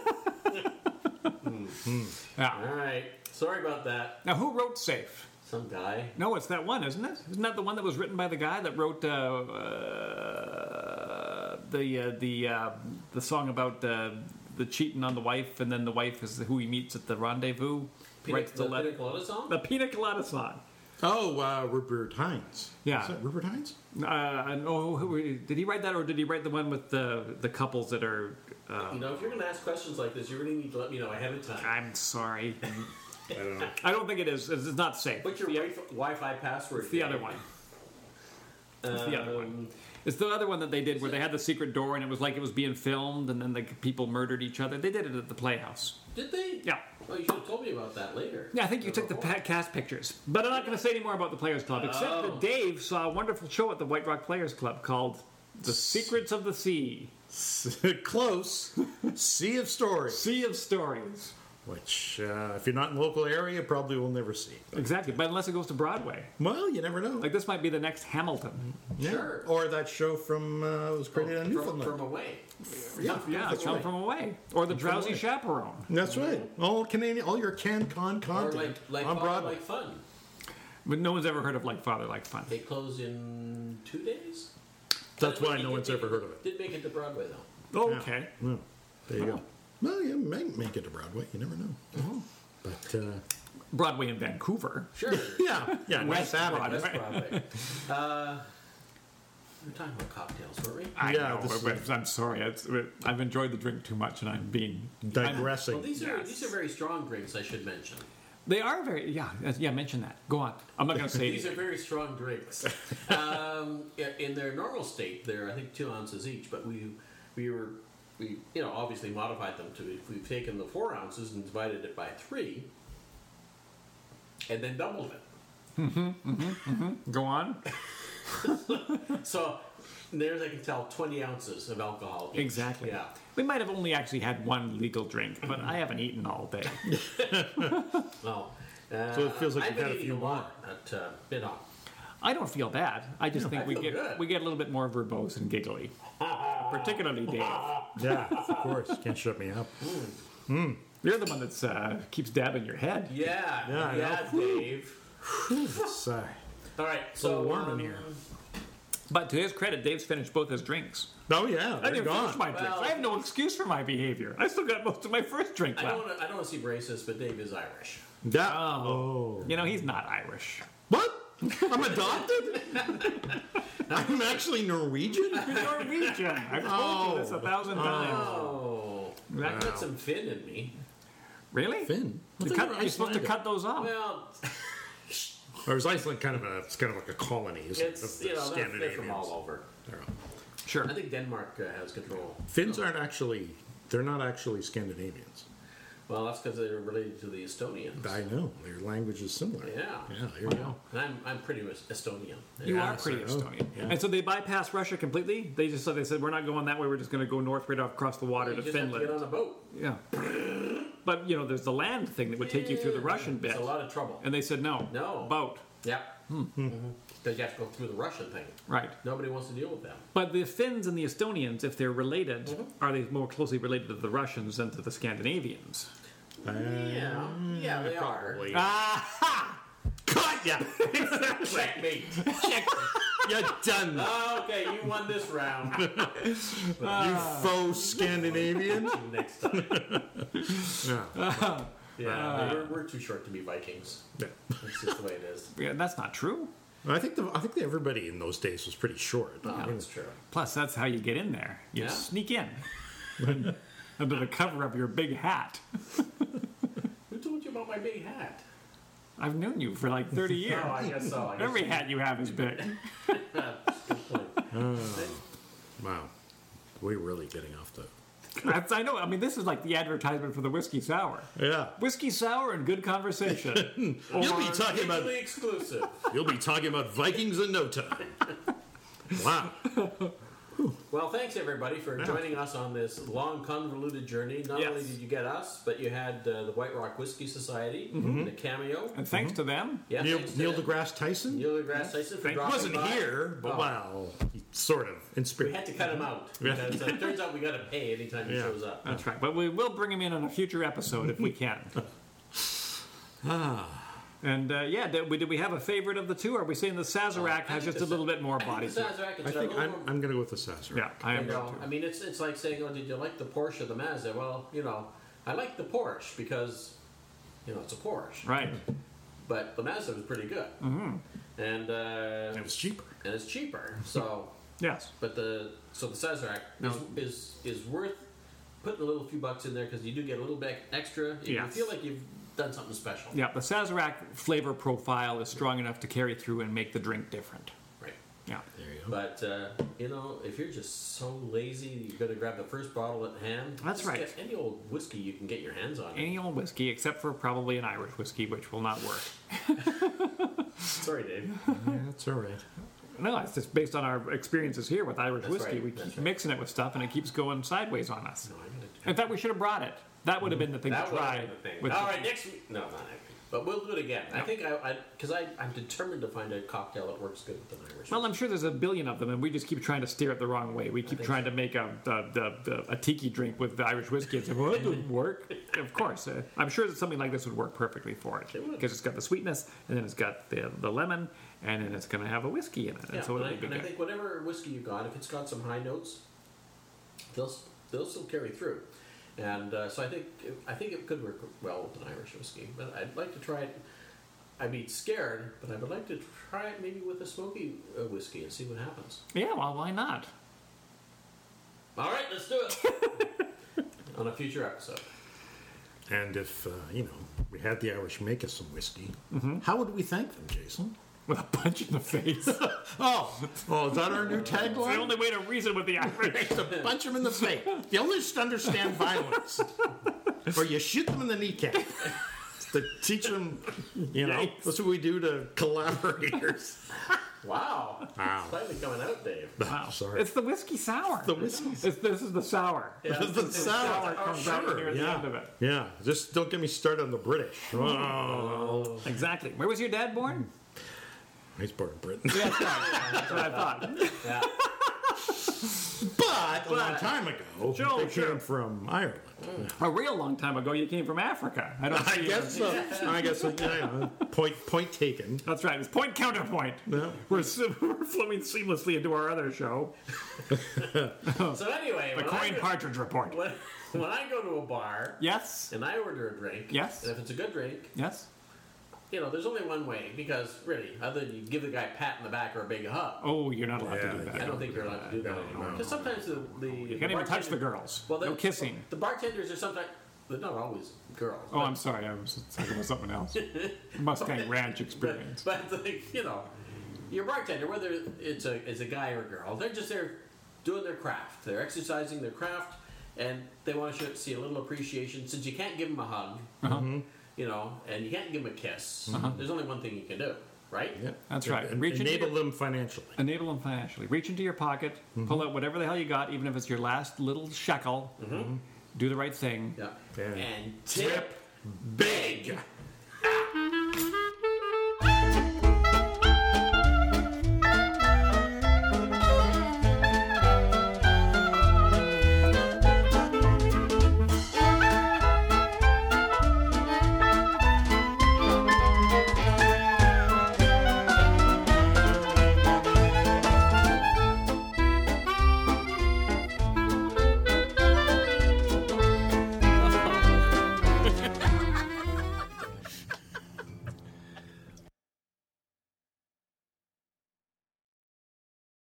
C: All
B: Yeah.
C: right, sorry about that.
B: Now, who wrote Safe?
C: Some guy.
B: No, it's that one, isn't it? Isn't that the one that was written by the guy that wrote uh, uh, the uh, the uh, the song about uh, the cheating on the wife, and then the wife is who he meets at the rendezvous?
C: Pina,
B: writes the
C: the
B: letter.
C: Pina Colada song?
B: The Pina Colada song.
A: Oh, uh, Rupert Hines.
B: Yeah.
A: Is that Rupert Hines?
B: Uh, I know, who- did he write that, or did he write the one with the the couples that are? Uh,
C: You know, if you're going to ask questions like this, you really need to let me know ahead of time.
B: I'm sorry.
A: I don't know.
B: I don't think it is. It's not safe.
C: What's your
B: the,
C: wi- Wi-Fi password?
B: it's the other one. It's the other one.
C: Um,
B: It's the other one that they did where they had the secret door and it was like it was being filmed, and then the people murdered each other. They did it at the Playhouse.
C: Did they?
B: Yeah.
C: Oh, you should have told me about that later.
B: Yeah, I think you
C: Or
B: took the
C: before.
B: pa- cast pictures. But I'm not going to say any more about the Players Club, except
C: Oh.
B: that Dave saw a wonderful show at the White Rock Players Club called The Secrets of the Sea.
A: Close. Sea of Stories.
B: Sea of Stories.
A: Which, uh, if you're not in the local area, you probably will never see.
B: Exactly, but unless it goes to Broadway.
A: Well, you never know.
B: Like this might be the next Hamilton.
A: Yeah.
C: Sure.
A: Or that show from, uh, was created in
C: from,
A: Newfoundland.
C: from away.
A: yeah,
B: Yeah,
A: that's
B: Come
A: right.
B: From Away. Or The Drowsy
A: Away.
B: Chaperone.
A: That's right. All Canadian, all your CanCon
C: Or
A: content
C: like, like,
A: on
C: fun,
A: Broadway.
C: like fun.
B: But no one's ever heard of Like Father, Like Fun.
C: They close in two days.
A: That's
C: But
A: why
C: it
A: no
C: did
A: one's
C: make
A: ever
C: it-
A: heard of it.
C: Did make it to Broadway though.
B: Oh,
A: Yeah.
B: okay.
A: Well, there you go. Well, you may make it to Broadway. You never know.
B: Oh.
A: But, uh,
B: Broadway in Vancouver.
C: Sure.
A: yeah. Yeah,
B: West
A: nice having
B: Broadway.
A: it.
C: That's Broadway. Uh, we're talking about cocktails, weren't we?
B: I
A: Yeah,
B: know,
A: this
B: but
A: is-
B: I'm sorry. It's, I've enjoyed the drink too much, and I'm being
A: Digressing.
C: Well, these are
B: Yes.
C: these are very strong drinks. I should mention.
B: They are very yeah uh, yeah. Mention that. Go on. I'm not going to say
C: These
B: it.
C: are very strong drinks. um, i- in their normal state, they're I think two ounces each, but we we were we you know obviously modified them to we've taken the four ounces and divided it by three, and then doubled it.
B: Go on.
C: So there's, I can tell, twenty ounces of alcohol each.
B: Exactly.
C: Yeah.
B: We might have only actually had one legal drink, but I haven't eaten all day.
C: Well, uh,
A: So it feels like
C: I've
A: you've
C: been
A: had a
C: eating
A: few
C: a lot at uh, Bidon.
B: I don't feel bad. I just think
C: I
B: we
C: feel
B: get
C: good.
B: we get a little bit more verbose and giggly, particularly Dave.
A: Yeah, of course. Can't shut me up.
B: You're the one that's uh, keeps dabbing your head.
C: Yeah,
A: Yeah, I
C: yeah, Dave.
A: It's, uh,
C: All right,
A: so
C: so
A: warm in
C: um,
A: here.
B: But to his credit, Dave's finished both his drinks.
A: Oh, yeah.
B: I
A: They're
B: didn't finish
A: gone.
B: my drinks.
C: Well-
B: I have no excuse for my behavior. I still got most of my first drink
C: I
B: left.
C: don't want to. I don't want to seem racist, but Dave is Irish.
A: Yeah.
B: Oh.
A: Oh.
B: You know, he's not Irish.
A: What? I'm adopted? I'm actually Norwegian?
B: You're Norwegian. I've told
A: Oh.
B: you this a thousand times.
C: Oh,
B: That-
C: I've got some Finn in me.
B: Really?
A: Finn.
B: You cut, you're supposed to cut those off.
C: Well,
A: Or is Iceland kind of a, it's kind of like a colony, isn't it?
C: it's
A: of the
C: you know they're, they're from
A: Scandinavians?
C: all over.
A: They're all-
B: Sure.
C: I think Denmark uh, has control.
A: Finns aren't actually, they're not actually Scandinavians.
C: Well, that's because they're related to the Estonians.
A: I know. Their language is similar.
C: Yeah.
A: Yeah, here we go.
C: And I'm I'm pretty much Estonian.
B: You
A: Yeah,
B: are pretty
A: so-
B: Estonian.
A: yeah.
B: And so they bypassed Russia completely? They just said, they said, we're not going that way, we're just going to go north right off across the water
C: You
B: to
C: just have to
B: Finland.
C: get on a boat.
B: Yeah. But, you know, there's the land thing that would take you through the Russian bit.
C: It's a lot of trouble.
B: And they said, no.
C: No.
B: Boat.
C: Yeah. Because you have to go through the Russian thing.
B: Right.
C: Nobody wants to deal with them.
B: But the Finns and the Estonians, if they're related,
C: Mm-hmm.
B: are they more closely related to the Russians than to the Scandinavians?
C: yeah. Yeah, they are.
A: Probably.
B: Aha!
A: Cut ya!
C: Checkmate.
A: You're done.
C: Okay, you won this round.
A: You faux Scandinavian.
C: Next time.
A: Yeah.
C: Yeah, we're, we're too short to be Vikings.
A: Yeah.
C: That's just the way it is.
B: Yeah, that's not true.
A: I think the I think that everybody in those days was pretty short.
C: Oh,
A: I mean,
C: that's true.
B: Plus, that's how you get in there. You
C: Yeah.
B: sneak in under the cover of your big hat.
C: Who told you about my big hat?
B: I've known you for like thirty years.
C: Oh, I guess so. I guess
B: Every
C: so.
B: hat you have is big.
C: Good point.
A: wow. We're really getting off the.
B: That's, I know. I mean, this is like the advertisement for the whiskey sour.
A: Yeah.
B: Whiskey sour and good conversation.
A: You'll be talking about
C: Mutually exclusive.
A: you'll be talking about Vikings in no time. Wow.
C: Well, thanks everybody for joining us on this long, convoluted journey. Not
B: Yes.
C: only did you get us, but you had uh, the White Rock Whiskey Society in a cameo.
B: And thanks to them,
C: Yeah,
A: Neil,
C: thanks to
A: Neil
C: them.
A: deGrasse Tyson?
C: Neil deGrasse Tyson for
B: Thank-
C: dropping
A: wasn't
C: by.
A: here, but
C: Oh.
A: wow. He sort of, in
C: We
A: spirit.
C: had to cut him out
A: Yeah.
C: because uh, it turns out we got to pay anytime he
A: Yeah.
C: shows up.
B: that's right. But we will bring him in on a future episode if we can. And uh, yeah, did we, did we have a favorite of the two? Or are we saying the Sazerac
C: I
B: has
C: think
B: just
C: the
B: a little
C: Sa-
B: bit more
C: I think
B: body
C: the
B: to it?
C: Sazerac is
A: I
C: a
A: think
C: little
A: I'm,
C: more-
A: I'm going to go with the Sazerac.
B: Yeah, I
C: You
B: am
C: know,
B: too.
C: I mean, it's it's like saying, "Oh, did you like the Porsche or the Mazda?" Well, you know, I like the Porsche because, you know, it's a Porsche.
B: Right.
C: But the Mazda was pretty good, mm-hmm. and uh,
A: It was cheaper.
C: and it's cheaper. So,
B: Yes.
C: but the so the Sazerac
B: No.
C: is, is is worth putting a little few bucks in there because you do get a little bit extra. You
B: Yes.
C: feel like you've done something special.
B: Yeah, the Sazerac flavor profile is strong enough to carry through and make the drink different.
C: Right.
B: Yeah.
A: There you go.
C: But uh, you know, if you're just so lazy, you're going to grab the first bottle at hand.
B: That's
C: just
B: right.
C: Get any old whiskey you can get your hands on.
B: Any old whiskey, except for probably an Irish whiskey, which will not work.
C: Sorry, Dave.
A: Yeah, that's all right.
B: No, it's just based on our experiences here with Irish
C: That's
B: whiskey.
C: right,
B: We
C: that's
B: keep
C: right.
B: mixing it with stuff, and it keeps going sideways on us.
C: No, I'm gonna
B: In fact, we should have brought it. That would have been the thing
C: That
B: to
C: would
B: try.
C: have been the thing.
B: with
C: All
B: the-
C: right, next week. No, not next week. But we'll do it again. I
B: No.
C: think I, because I, I, I'm determined to find a cocktail that works good with an Irish.
B: Well, I'm sure there's a billion of them, and we just keep trying to steer it the wrong way. We keep
C: think
B: trying
C: so.
B: to make a, the, the, the, a tiki drink with the Irish whiskey. And say, well, it doesn't work. Of course. Uh, I'm sure that something like this would work perfectly for it.
C: It would.
B: Because it's got the sweetness, and then it's got the, the lemon, and then it's going to have a whiskey in it.
C: yeah,
B: And so
C: and, I,
B: it'll be
C: and I
B: good.
C: think whatever whiskey you got, if it's got some high notes, they'll s- they'll still carry through. And uh, so I think I think it could work well with an Irish whiskey. But I'd like to try it. I'd be scared, but I would like to try it maybe with a smoky uh, whiskey and see what happens.
B: Yeah, well, why not?
C: All right, let's do it on a future episode.
A: And if, uh, you know, we had the Irish make us some whiskey, how would we thank them, Jason?
B: With a punch in the face. It's
A: Oh, oh, is that our new
B: the
A: tagline?
B: only way to reason with the Irish.
A: to punch them in the face. You only just understand violence. Or you shoot them in the kneecap. To teach them, you know,
B: Yikes.
A: that's what we do to collaborators.
C: Wow.
A: Wow.
C: It's finally coming out, Dave.
B: Wow.
A: Sorry.
B: It's the whiskey sour.
A: The whiskey.
B: It's, this is the sour.
C: Yeah.
A: This is the sour.
B: comes
A: Oh,
B: out
A: sure.
B: near the
A: Yeah.
B: end of it.
A: Yeah. Just don't get me started on the British. Oh.
B: Exactly. Where was your dad born?
A: He's born in Britain.
B: Yeah, that's right. That's what I thought.
C: Yeah.
A: But a long time ago,
B: Sure,
A: they
B: sure.
A: came from Ireland.
B: A real long time ago, you came from Africa. I don't.
A: I
B: see
A: guess
B: you-
A: so. I guess so. Yeah, yeah. Point, point taken.
B: That's right. It's point counterpoint.
A: Yeah.
B: We're, s- we're flowing seamlessly into our other show,
C: So anyway,
B: the
C: when I
B: Coin
C: go-
B: Partridge Report.
C: when, when I go to a bar
B: Yes.
C: and I order a drink,
B: Yes.
C: and if it's a good drink,
B: Yes.
C: you know, there's only one way because really, other than you give the guy a pat in the back or a big hug,
B: Oh, you're not allowed
A: Yeah,
B: to do that.
C: I don't think you're allowed to do that anymore. Because sometimes the, the
B: You can't even touch the girls.
C: Well, the,
B: no kissing.
C: The bartenders are sometimes they're not always girls.
B: Oh,
C: but-
B: I'm sorry. I was talking about something else. Mustang Ranch experience.
C: But, but like, you know, your bartender, whether it's a it's a guy or a girl, they're just there doing their craft. They're exercising their craft, and they want to see a little appreciation. Since you can't give them a hug,
B: Uh-huh.
C: you know, and you can't give them a kiss, there's only one thing you can do, right?
A: Yeah.
B: That's right.
A: En-
B: Reach into
A: enable
B: your-
A: them financially.
B: Enable them financially. Reach into your pocket, pull out whatever the hell you got, even if it's your last little shekel. Do the right thing.
C: Yeah.
A: Yeah.
C: And tip
A: Big.